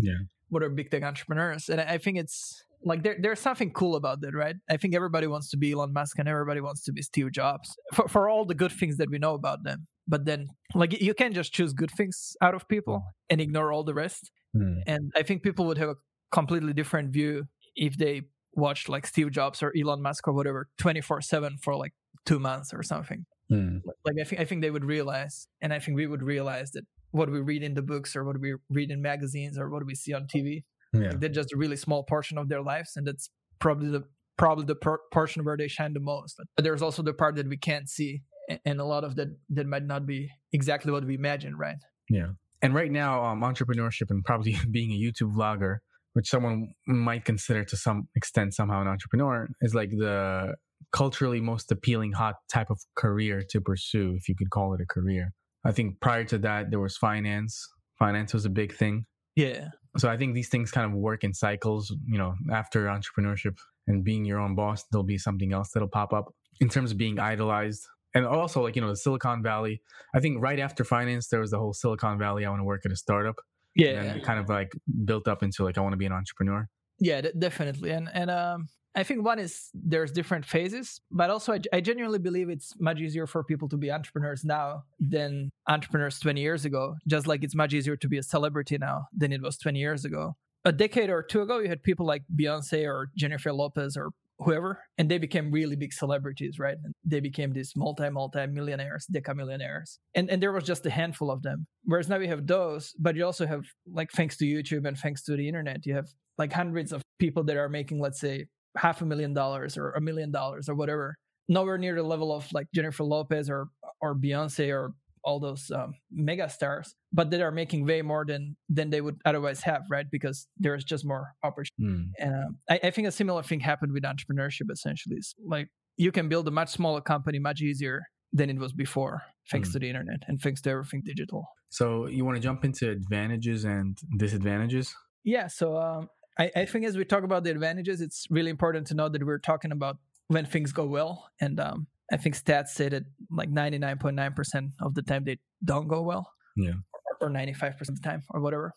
what are big tech entrepreneurs. And I think it's like there's something cool about that, right? I think everybody wants to be Elon Musk and everybody wants to be Steve Jobs for all the good things that we know about them. But then, like, you can't just choose good things out of people and ignore all the rest. And I think people would have a completely different view if they watched like Steve Jobs or Elon Musk or whatever 24/7 for like 2 months or something. Like I think they would realize, and I think we would realize that what we read in the books or what we read in magazines or what we see on TV, like they're just a really small portion of their lives, and that's probably the portion where they shine the most. But there's also the part that we can't see, and a lot of that might not be exactly what we imagine, right? Yeah. And right now, entrepreneurship and probably being a YouTube vlogger, which someone might consider to some extent somehow an entrepreneur, is like the culturally most appealing hot type of career to pursue, if you could call it a career. I think prior to that, there was finance. Finance was a big thing. Yeah. So I think these things kind of work in cycles. After entrepreneurship and being your own boss, there'll be something else that'll pop up in terms of being idolized. And also, like, the Silicon Valley. I think right after finance, there was the whole Silicon Valley, I want to work at a startup. Yeah. And it kind of like built up into like, I want to be an entrepreneur. Yeah, definitely. And I think one is there's different phases, but also I genuinely believe it's much easier for people to be entrepreneurs now than entrepreneurs 20 years ago, just like it's much easier to be a celebrity now than it was 20 years ago. A decade or two ago, you had people like Beyonce or Jennifer Lopez or whoever, and they became really big celebrities, right? And they became these multi-millionaires, decamillionaires. And there was just a handful of them. Whereas now we have those, but you also have, like, thanks to YouTube and thanks to the internet, you have like hundreds of people that are making, let's say, $500,000 or $1 million or whatever. Nowhere near the level of like Jennifer Lopez or Beyonce or all those mega stars, but that are making way more than they would otherwise have, right? Because there's just more opportunity. And I think a similar thing happened with entrepreneurship, essentially. It's like you can build a much smaller company much easier than it was before, thanks to the internet and thanks to everything digital. So you want to jump into advantages and disadvantages? Yeah. So I think as we talk about the advantages, it's really important to know that we're talking about when things go well. And I think stats say that like 99.9% of the time they don't go well. Yeah. Or 95% of the time or whatever.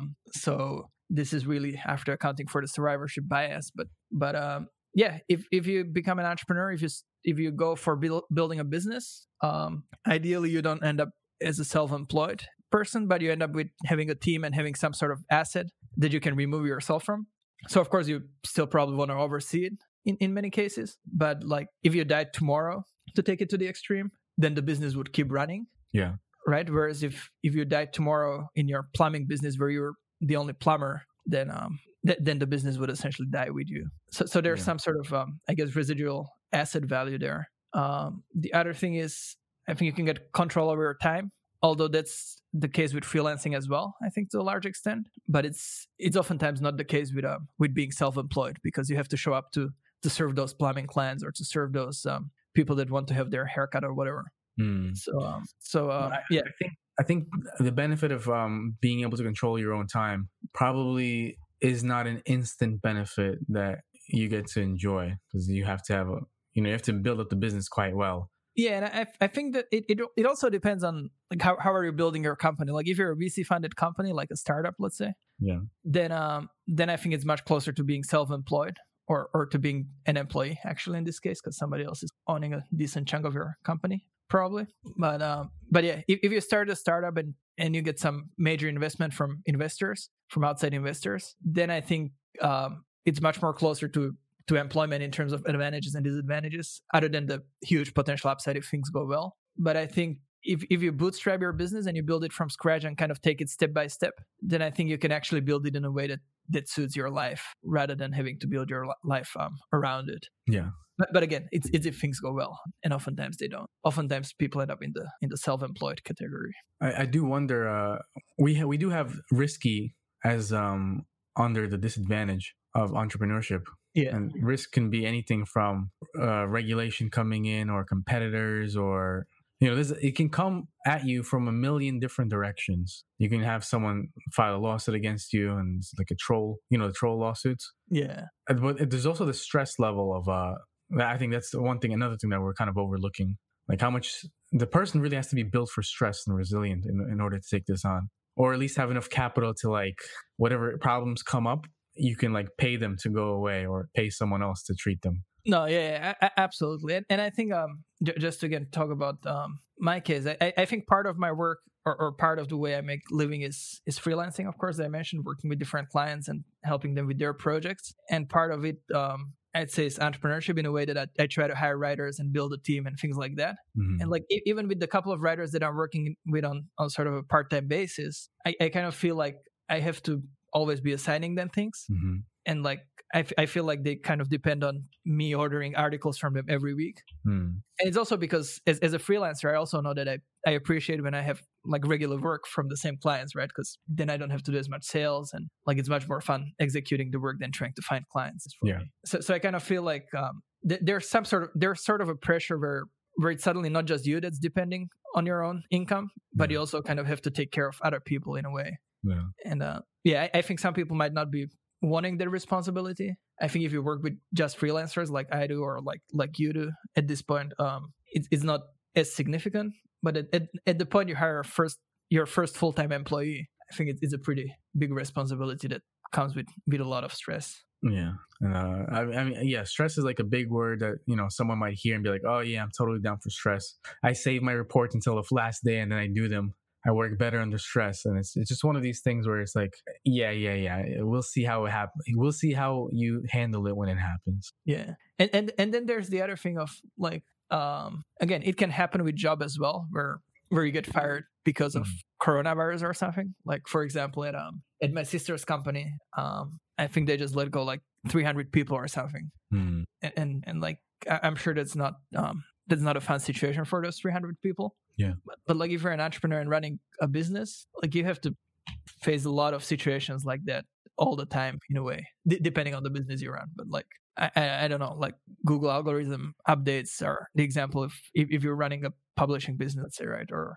So this is really after accounting for the survivorship bias. But yeah, if you become an entrepreneur, if you go for building a business, ideally you don't end up as a self-employed person, but you end up with having a team and having some sort of asset that you can remove yourself from. So of course you still probably want to oversee it in many cases, but like if you died tomorrow, to take it to the extreme, then the business would keep running. Yeah. Right. Whereas if you died tomorrow in your plumbing business where you're the only plumber, then the business would essentially die with you. So there's some sort of I guess residual asset value there. The other thing is I think you can get control over your time, although that's the case with freelancing as well, I think, to a large extent. But it's oftentimes not the case with being self-employed, because you have to show up to serve those plumbing clients or to serve those people that want to have their haircut or whatever. Yeah. I think the benefit of being able to control your own time probably is not an instant benefit that you get to enjoy, because you have to you have to build up the business quite well. Yeah, and I think that it also depends on like how are you building your company. Like if you're a VC funded company, like a startup, let's say, then I think it's much closer to being self-employed or to being an employee, actually, in this case, because somebody else is owning a decent chunk of your company, probably. But yeah, if you start a startup and you get some major investment from outside investors, then I think it's much more closer to employment in terms of advantages and disadvantages, other than the huge potential upside if things go well. But I think if you bootstrap your business and you build it from scratch and kind of take it step by step, then I think you can actually build it in a way that suits your life rather than having to build your life around it. Yeah. But again, it's if things go well, and oftentimes they don't. Oftentimes people end up in the self-employed category. I do wonder. We do have risky as under the disadvantage of entrepreneurship. Yeah. And risk can be anything from regulation coming in, or competitors, or it can come at you from a million different directions. You can have someone file a lawsuit against you, and it's like a troll, the troll lawsuits. Yeah. But there's also the stress level of I think that's the one thing. Another thing that we're kind of overlooking, like how much the person really has to be built for stress and resilient in order to take this on. or at least have enough capital to like whatever problems come up, you can like pay them to go away or pay someone else to treat them. No, absolutely. And I think just to again talk about my case, I think part of my work or part of the way I make living is freelancing. Of course, I mentioned working with different clients and helping them with their projects. And part of it, I'd say, is entrepreneurship in a way that I try to hire writers and build a team and things like that. Mm-hmm. And like even with the couple of writers that I'm working with on sort of a part-time basis, I kind of feel like I have to always be assigning them things. Mm-hmm. And like I feel like they kind of depend on me ordering articles from them every week. And it's also because as a freelancer, I also know that I appreciate when I have like regular work from the same clients, right? Because then I don't have to do as much sales, and like it's much more fun executing the work than trying to find clients. Yeah. So I kind of feel like there's sort of a pressure where it's suddenly not just you that's depending on your own income, but you also kind of have to take care of other people in a way. Yeah. And I think some people might not be wanting the responsibility. I think if you work with just freelancers like I do or like you do at this point, it's not as significant. But at the point you hire your first full-time employee, I think it's a pretty big responsibility that comes with a lot of stress. Yeah. I mean, yeah, stress is like a big word that, someone might hear and be like, oh yeah, I'm totally down for stress. I save my reports until the last day and then I do them. I work better under stress. And it's just one of these things where it's like, yeah. We'll see how it happens. We'll see how you handle it when it happens. Yeah. And then there's the other thing of like, again, it can happen with job as well, where you get fired because of coronavirus or something. Like, for example, at my sister's company, I think they just let go like 300 people or something. And like, I'm sure that's not a fun situation for those 300 people. Yeah. But like if you're an entrepreneur and running a business, like you have to face a lot of situations like that all the time in a way, depending on the business you run. But like, I don't know, like Google algorithm updates are the example if you're running a publishing business, let's say, right? Or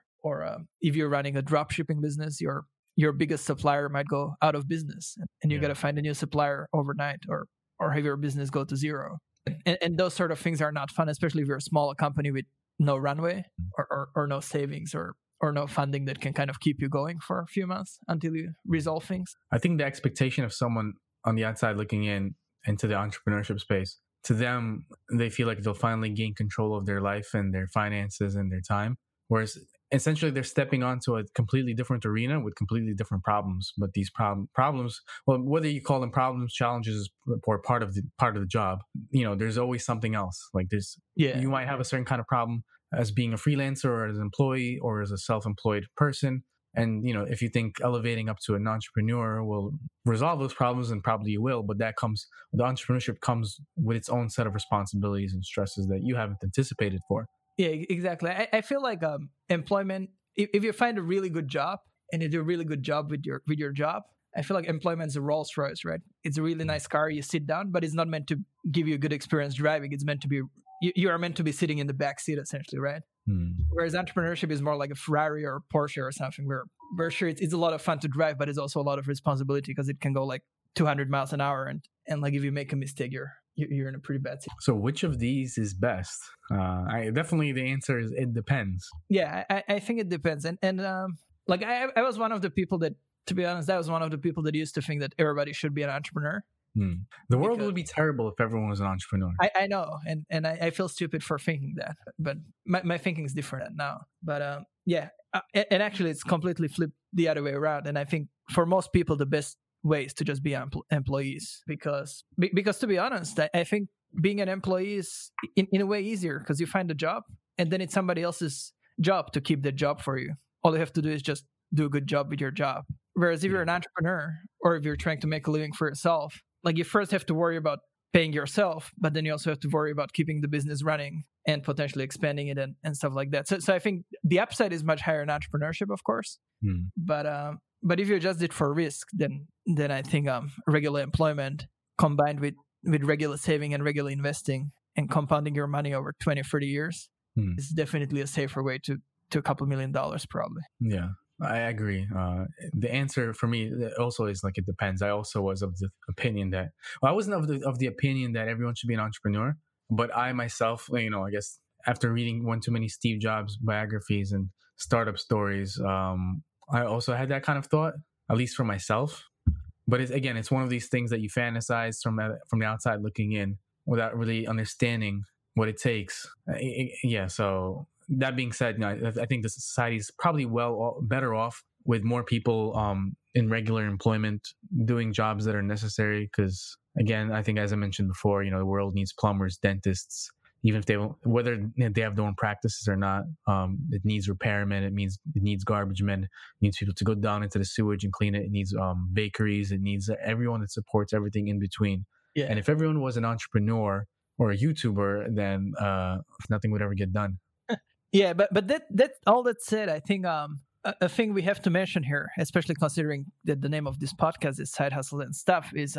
if you're running a drop shipping business, your biggest supplier might go out of business and you got to find a new supplier overnight or have your business go to zero. And those sort of things are not fun, especially if you're a small company with no runway or no savings or no funding that can kind of keep you going for a few months until you resolve things. I think the expectation of someone on the outside looking into the entrepreneurship space, to them, they feel like they'll finally gain control of their life and their finances and their time. Whereas essentially they're stepping onto a completely different arena with completely different problems. But these problems, well, whether you call them problems, challenges, or part of the job, there's always something else. Like you might have a certain kind of problem as being a freelancer or as an employee or as a self-employed person. And, if you think elevating up to an entrepreneur will resolve those problems, and probably you will, but the entrepreneurship comes with its own set of responsibilities and stresses that you haven't anticipated for. Yeah, exactly. I feel like employment, if you find a really good job and you do a really good job with your job, I feel like employment is a Rolls Royce, right? It's a really nice car. You sit down, but it's not meant to give you a good experience driving. It's meant to be, you are meant to be sitting in the back seat essentially, right? Whereas entrepreneurship is more like a Ferrari or a Porsche or something where sure, it's a lot of fun to drive, but it's also a lot of responsibility because it can go like 200 miles an hour. And like if you make a mistake, you're in a pretty bad situation. So which of these is best? Definitely the answer is it depends. Yeah, I think it depends. And like I was one of the people that, to be honest, used to think that everybody should be an entrepreneur. The world would be terrible if everyone was an entrepreneur. I know, and I feel stupid for thinking that, but my thinking is different now. But and actually it's completely flipped the other way around. And I think for most people, the best way is to just be employees because to be honest, I think being an employee is in a way easier because you find a job and then it's somebody else's job to keep that job for you. All you have to do is just do a good job with your job. Whereas if you're an entrepreneur or if you're trying to make a living for yourself, like you first have to worry about paying yourself, but then you also have to worry about keeping the business running and potentially expanding it and stuff like that. So I think the upside is much higher in entrepreneurship, of course. But if you adjust it for risk, then I think regular employment combined with regular saving and regular investing and compounding your money over 20, 30 years is definitely a safer way to a couple $1 million probably. Yeah. I agree. The answer for me also is like it depends. I also was of the opinion that I wasn't of the opinion that everyone should be an entrepreneur, but I myself, I guess after reading one too many Steve Jobs biographies and startup stories, I also had that kind of thought, at least for myself. But it's one of these things that you fantasize from the outside looking in without really understanding what it takes. So that being said, I think the society is probably better off with more people in regular employment doing jobs that are necessary. Because again, I think, as I mentioned before, the world needs plumbers, dentists, even if whether they have their own practices or not. It needs repairmen. It needs garbage men. It needs people to go down into the sewage and clean it. It needs bakeries. It needs everyone that supports everything in between. Yeah. And if everyone was an entrepreneur or a YouTuber, then nothing would ever get done. Yeah, but that all that said, I think a thing we have to mention here, especially considering that the name of this podcast is Side Hustle and Stuff, is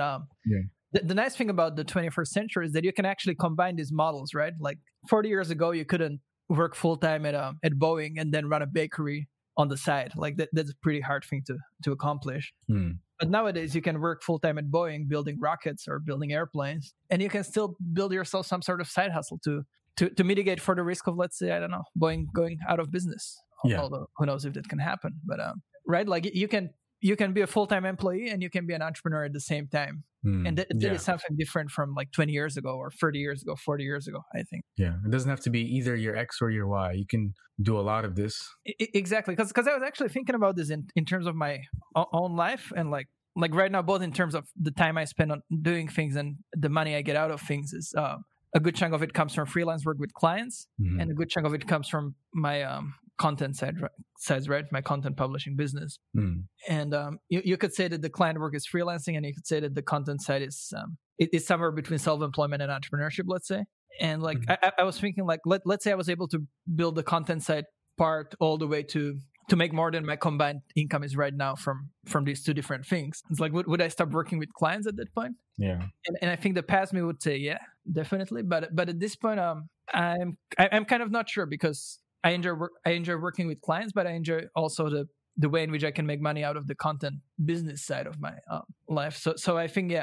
the nice thing about the 21st century is that you can actually combine these models, right? Like 40 years ago, you couldn't work full time at Boeing and then run a bakery on the side. Like that's a pretty hard thing to accomplish. But nowadays, you can work full time at Boeing building rockets or building airplanes, and you can still build yourself some sort of side hustle to mitigate for the risk of, let's say, I don't know, Boeing going out of business. Yeah. Although who knows if that can happen? But right, like you can be a full-time employee and you can be an entrepreneur at the same time. And that is something different from like 20 years ago or 30 years ago, 40 years ago, I think. Yeah, it doesn't have to be either your X or your Y. You can do a lot of this. Exactly, because I was actually thinking about this in terms of my own life, and like right now, both in terms of the time I spend on doing things and the money I get out of things is a good chunk of it comes from freelance work with clients, and a good chunk of it comes from my content sides, right? My content publishing business. And you could say that the client work is freelancing, and you could say that the content side is somewhere between self-employment and entrepreneurship, let's say. And like I was thinking, like let's say I was able to build the content side part all the way to make more than my combined income is right now from these two different things. It's like, would I stop working with clients at that point? Yeah. And I think the past me would say, yeah, definitely. But at this point, I'm kind of not sure, because I enjoy working with clients, but I enjoy also the way in which I can make money out of the content business side of my life. So I think,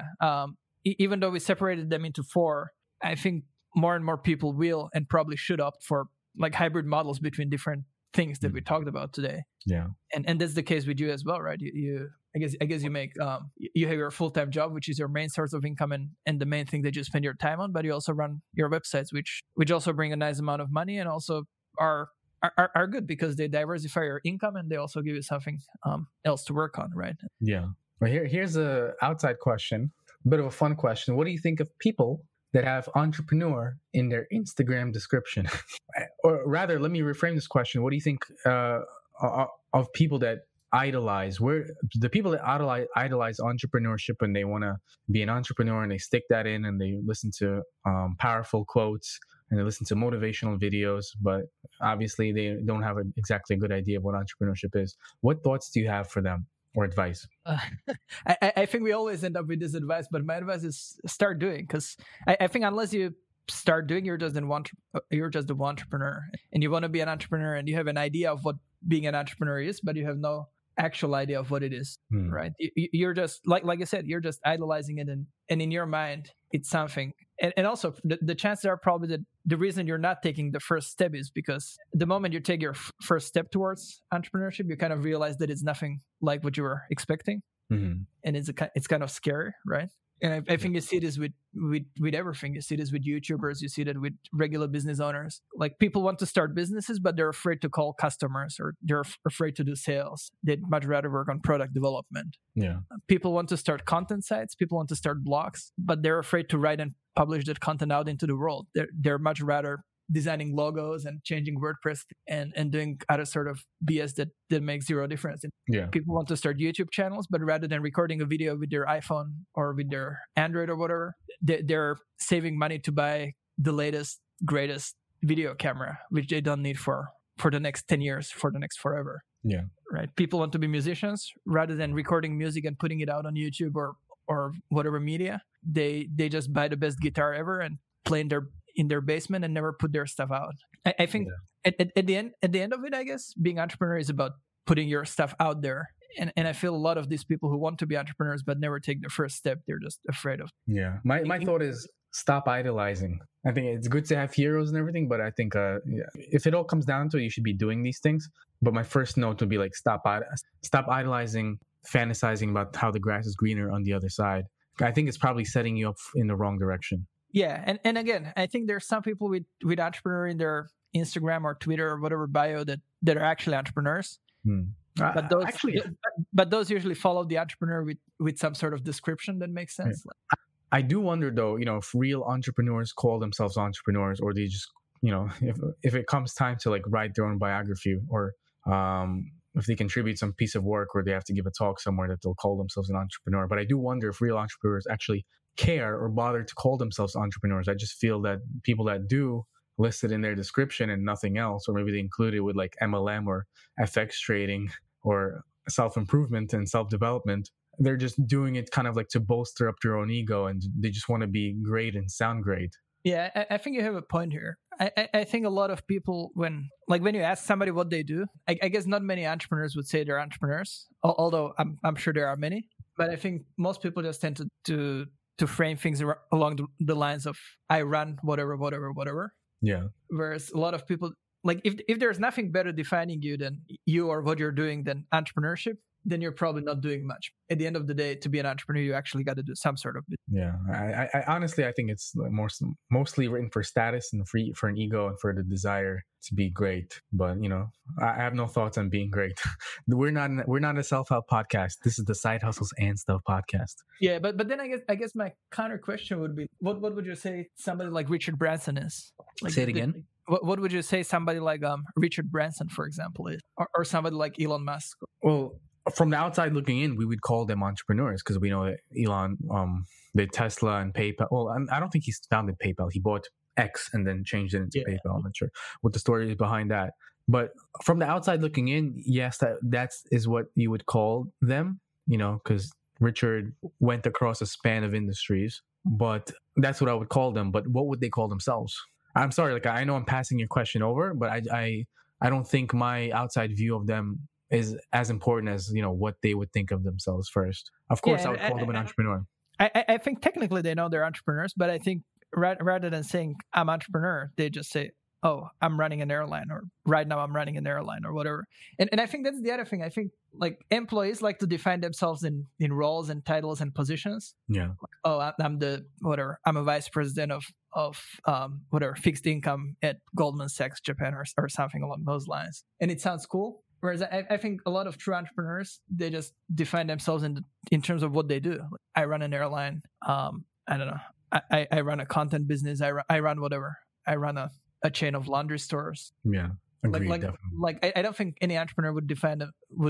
even though we separated them into four, I think more and more people will and probably should opt for like hybrid models between different things that we talked about today. Yeah. And that's the case with you as well, right? I guess you make you have your full-time job, which is your main source of income and the main thing that you spend your time on, but you also run your websites, which also bring a nice amount of money and also are good because they diversify your income and they also give you something else to work on, right? Yeah. Well, here's a outside question, a bit of a fun question. What do you think of people that have entrepreneur in their Instagram description? Or rather, let me reframe this question. What do you think of people that idolize, the people that idolize entrepreneurship and they want to be an entrepreneur and they stick that in and they listen to powerful quotes and they listen to motivational videos, but obviously they don't have exactly a good idea of what entrepreneurship is. What thoughts do you have for them or advice? I think we always end up with this advice, but my advice is start doing, because I think unless you start doing, you're just the entrepreneur, and you want to be an entrepreneur and you have an idea of what being an entrepreneur is, but you have no actual idea of what it is, right? You're just like I said, you're just idolizing it, and in your mind it's something. And also the chances are probably that the reason you're not taking the first step is because the moment you take your first step towards entrepreneurship, you kind of realize that it's nothing like what you were expecting, and it's kind of scary, right? And I think you see this with everything. You see this with YouTubers. You see that with regular business owners. Like, people want to start businesses, but they're afraid to call customers, or they're afraid to do sales. They'd much rather work on product development. Yeah. People want to start content sites. People want to start blogs, but they're afraid to write and publish that content out into the world. They're much rather designing logos and changing WordPress and doing other sort of BS that makes zero difference. Yeah. People want to start YouTube channels, but rather than recording a video with their iPhone or with their Android or whatever, they're saving money to buy the latest, greatest video camera, which they don't need for the next 10 years, for the next forever. Yeah. Right. People want to be musicians. Rather than recording music and putting it out on YouTube or whatever media, they just buy the best guitar ever and play in their basement and never put their stuff out. I think at the end of it, I guess being entrepreneur is about putting your stuff out there. And I feel a lot of these people who want to be entrepreneurs but never take the first step, they're just afraid of. Yeah. My thought is, stop idolizing. I think it's good to have heroes and everything, but I think if it all comes down to it, you should be doing these things. But my first note would be like stop idolizing, fantasizing about how the grass is greener on the other side. I think it's probably setting you up in the wrong direction. Yeah, and again, I think there's some people with entrepreneur in their Instagram or Twitter or whatever bio that are actually entrepreneurs. But those usually follow the entrepreneur with some sort of description that makes sense. Yeah. I do wonder though, if real entrepreneurs call themselves entrepreneurs, or they just, if it comes time to like write their own biography, or if they contribute some piece of work where they have to give a talk somewhere, that they'll call themselves an entrepreneur. But I do wonder if real entrepreneurs actually care or bother to call themselves entrepreneurs. I just feel that people that do list it in their description and nothing else, or maybe they include it with like MLM or FX trading or self-improvement and self-development, they're just doing it kind of like to bolster up their own ego, and they just want to be great and sound great. Yeah, I think you have a point here. I think a lot of people, when you ask somebody what they do, I guess not many entrepreneurs would say they're entrepreneurs, although I'm sure there are many. But I think most people just tend to frame things along the lines of, I run whatever. Yeah. Whereas a lot of people, like if there's nothing better defining you than you or what you're doing than entrepreneurship, then you're probably not doing much. At the end of the day, to be an entrepreneur, you actually got to do some sort of business. Yeah, I honestly, I think it's mostly written for status and for an ego and for the desire to be great. But I have no thoughts on being great. We're not a self-help podcast. This is the Side Hustles and Stuff podcast. Yeah, but then I guess my counter question would be, what would you say somebody like Richard Branson is? Say it again. What would you say somebody like Richard Branson, for example, is, or somebody like Elon Musk? Well, from the outside looking in, we would call them entrepreneurs because we know that Elon did Tesla and PayPal. Well, I don't think he's founded PayPal. He bought X and then changed it into PayPal. I'm not sure what the story is behind that. But from the outside looking in, yes, that is what you would call them, because Richard went across a span of industries. But that's what I would call them. But what would they call themselves? I'm sorry, I know I'm passing your question over, but I don't think my outside view of them is as important as what they would think of themselves first. Of course, I would call them an entrepreneur. I think technically they know they're entrepreneurs, but I think rather than saying I'm entrepreneur, they just say, oh, I'm running an airline, or right now I'm running an airline, or whatever. And I think that's the other thing. I think employees like to define themselves in roles and titles and positions. Yeah. Oh, I'm the whatever. I'm a vice president of whatever fixed income at Goldman Sachs Japan, or something along those lines. And it sounds cool. Whereas I think a lot of true entrepreneurs, they just define themselves in terms of what they do. I run an airline. I don't know. I run a content business. I run whatever. I run a chain of laundry stores. Yeah, agreed, definitely. I don't think any entrepreneur would define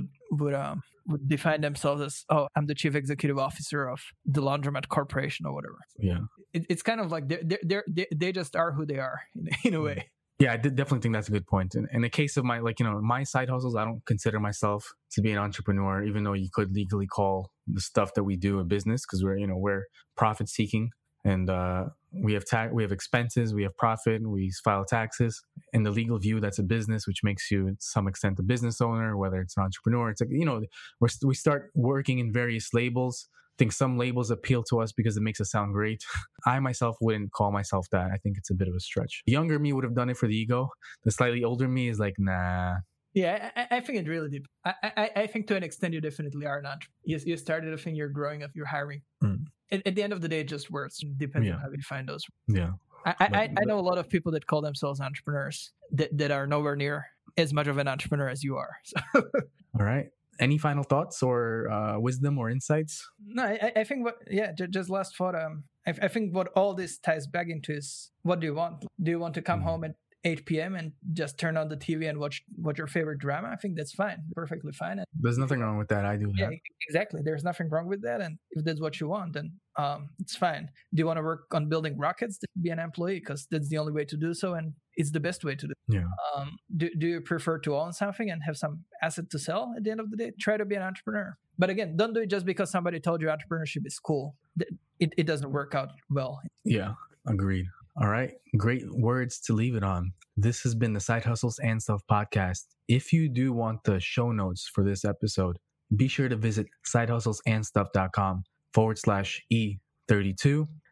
themselves as, oh, I'm the chief executive officer of the Laundromat Corporation or whatever. Yeah, it's kind of like they just are who they are in a way. Yeah, I definitely think that's a good point. In the case of my side hustles, I don't consider myself to be an entrepreneur, even though you could legally call the stuff that we do a business, because we're profit seeking, and we have expenses, we have profit, we file taxes. In the legal view, that's a business, which makes you to some extent a business owner, whether it's an entrepreneur. It's like we start working in various labels. I think some labels appeal to us because it makes us sound great. I myself wouldn't call myself that. I think it's a bit of a stretch. The younger me would have done it for the ego. The slightly older me is like, nah. Yeah, I think it really did. I think to an extent you definitely are not. You started a thing, you're growing up, you're hiring. At the end of the day, it just works. It depends on how you define those. Yeah. I know a lot of people that call themselves entrepreneurs that are nowhere near as much of an entrepreneur as you are. So. All right. Any final thoughts or wisdom or insights? No, I think just last thought. I think what all this ties back into is, what do you want? Do you want to come home at 8 p.m. and just turn on the TV and watch your favorite drama? I think that's fine, perfectly fine. And there's nothing wrong with that. I do that. Yeah, exactly. There's nothing wrong with that. And if that's what you want, then it's fine. Do you want to work on building rockets? Be an employee, because that's the only way to do so, and it's the best way to do it. Yeah. Do you prefer to own something and have some asset to sell at the end of the day? Try to be an entrepreneur. But again, don't do it just because somebody told you entrepreneurship is cool. It doesn't work out well. Yeah, agreed. All right. Great words to leave it on. This has been the Side Hustles and Stuff podcast. If you do want the show notes for this episode, be sure to visit sidehustlesandstuff.com/E32.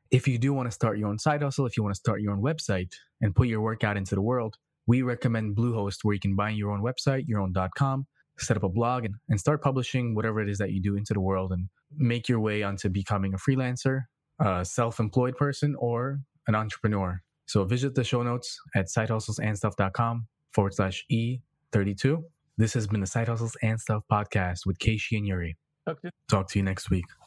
if you do want to start your own side hustle, if you want to start your own website and put your work out into the world, we recommend Bluehost, where you can buy your own website, your own .com, set up a blog, and start publishing whatever it is that you do into the world and make your way onto becoming a freelancer, a self-employed person, or an entrepreneur. So visit the show notes at sidehustlesandstuff.com/E32. This has been the Side Hustles and Stuff podcast with Keishi and Yuri. Talk to you next week.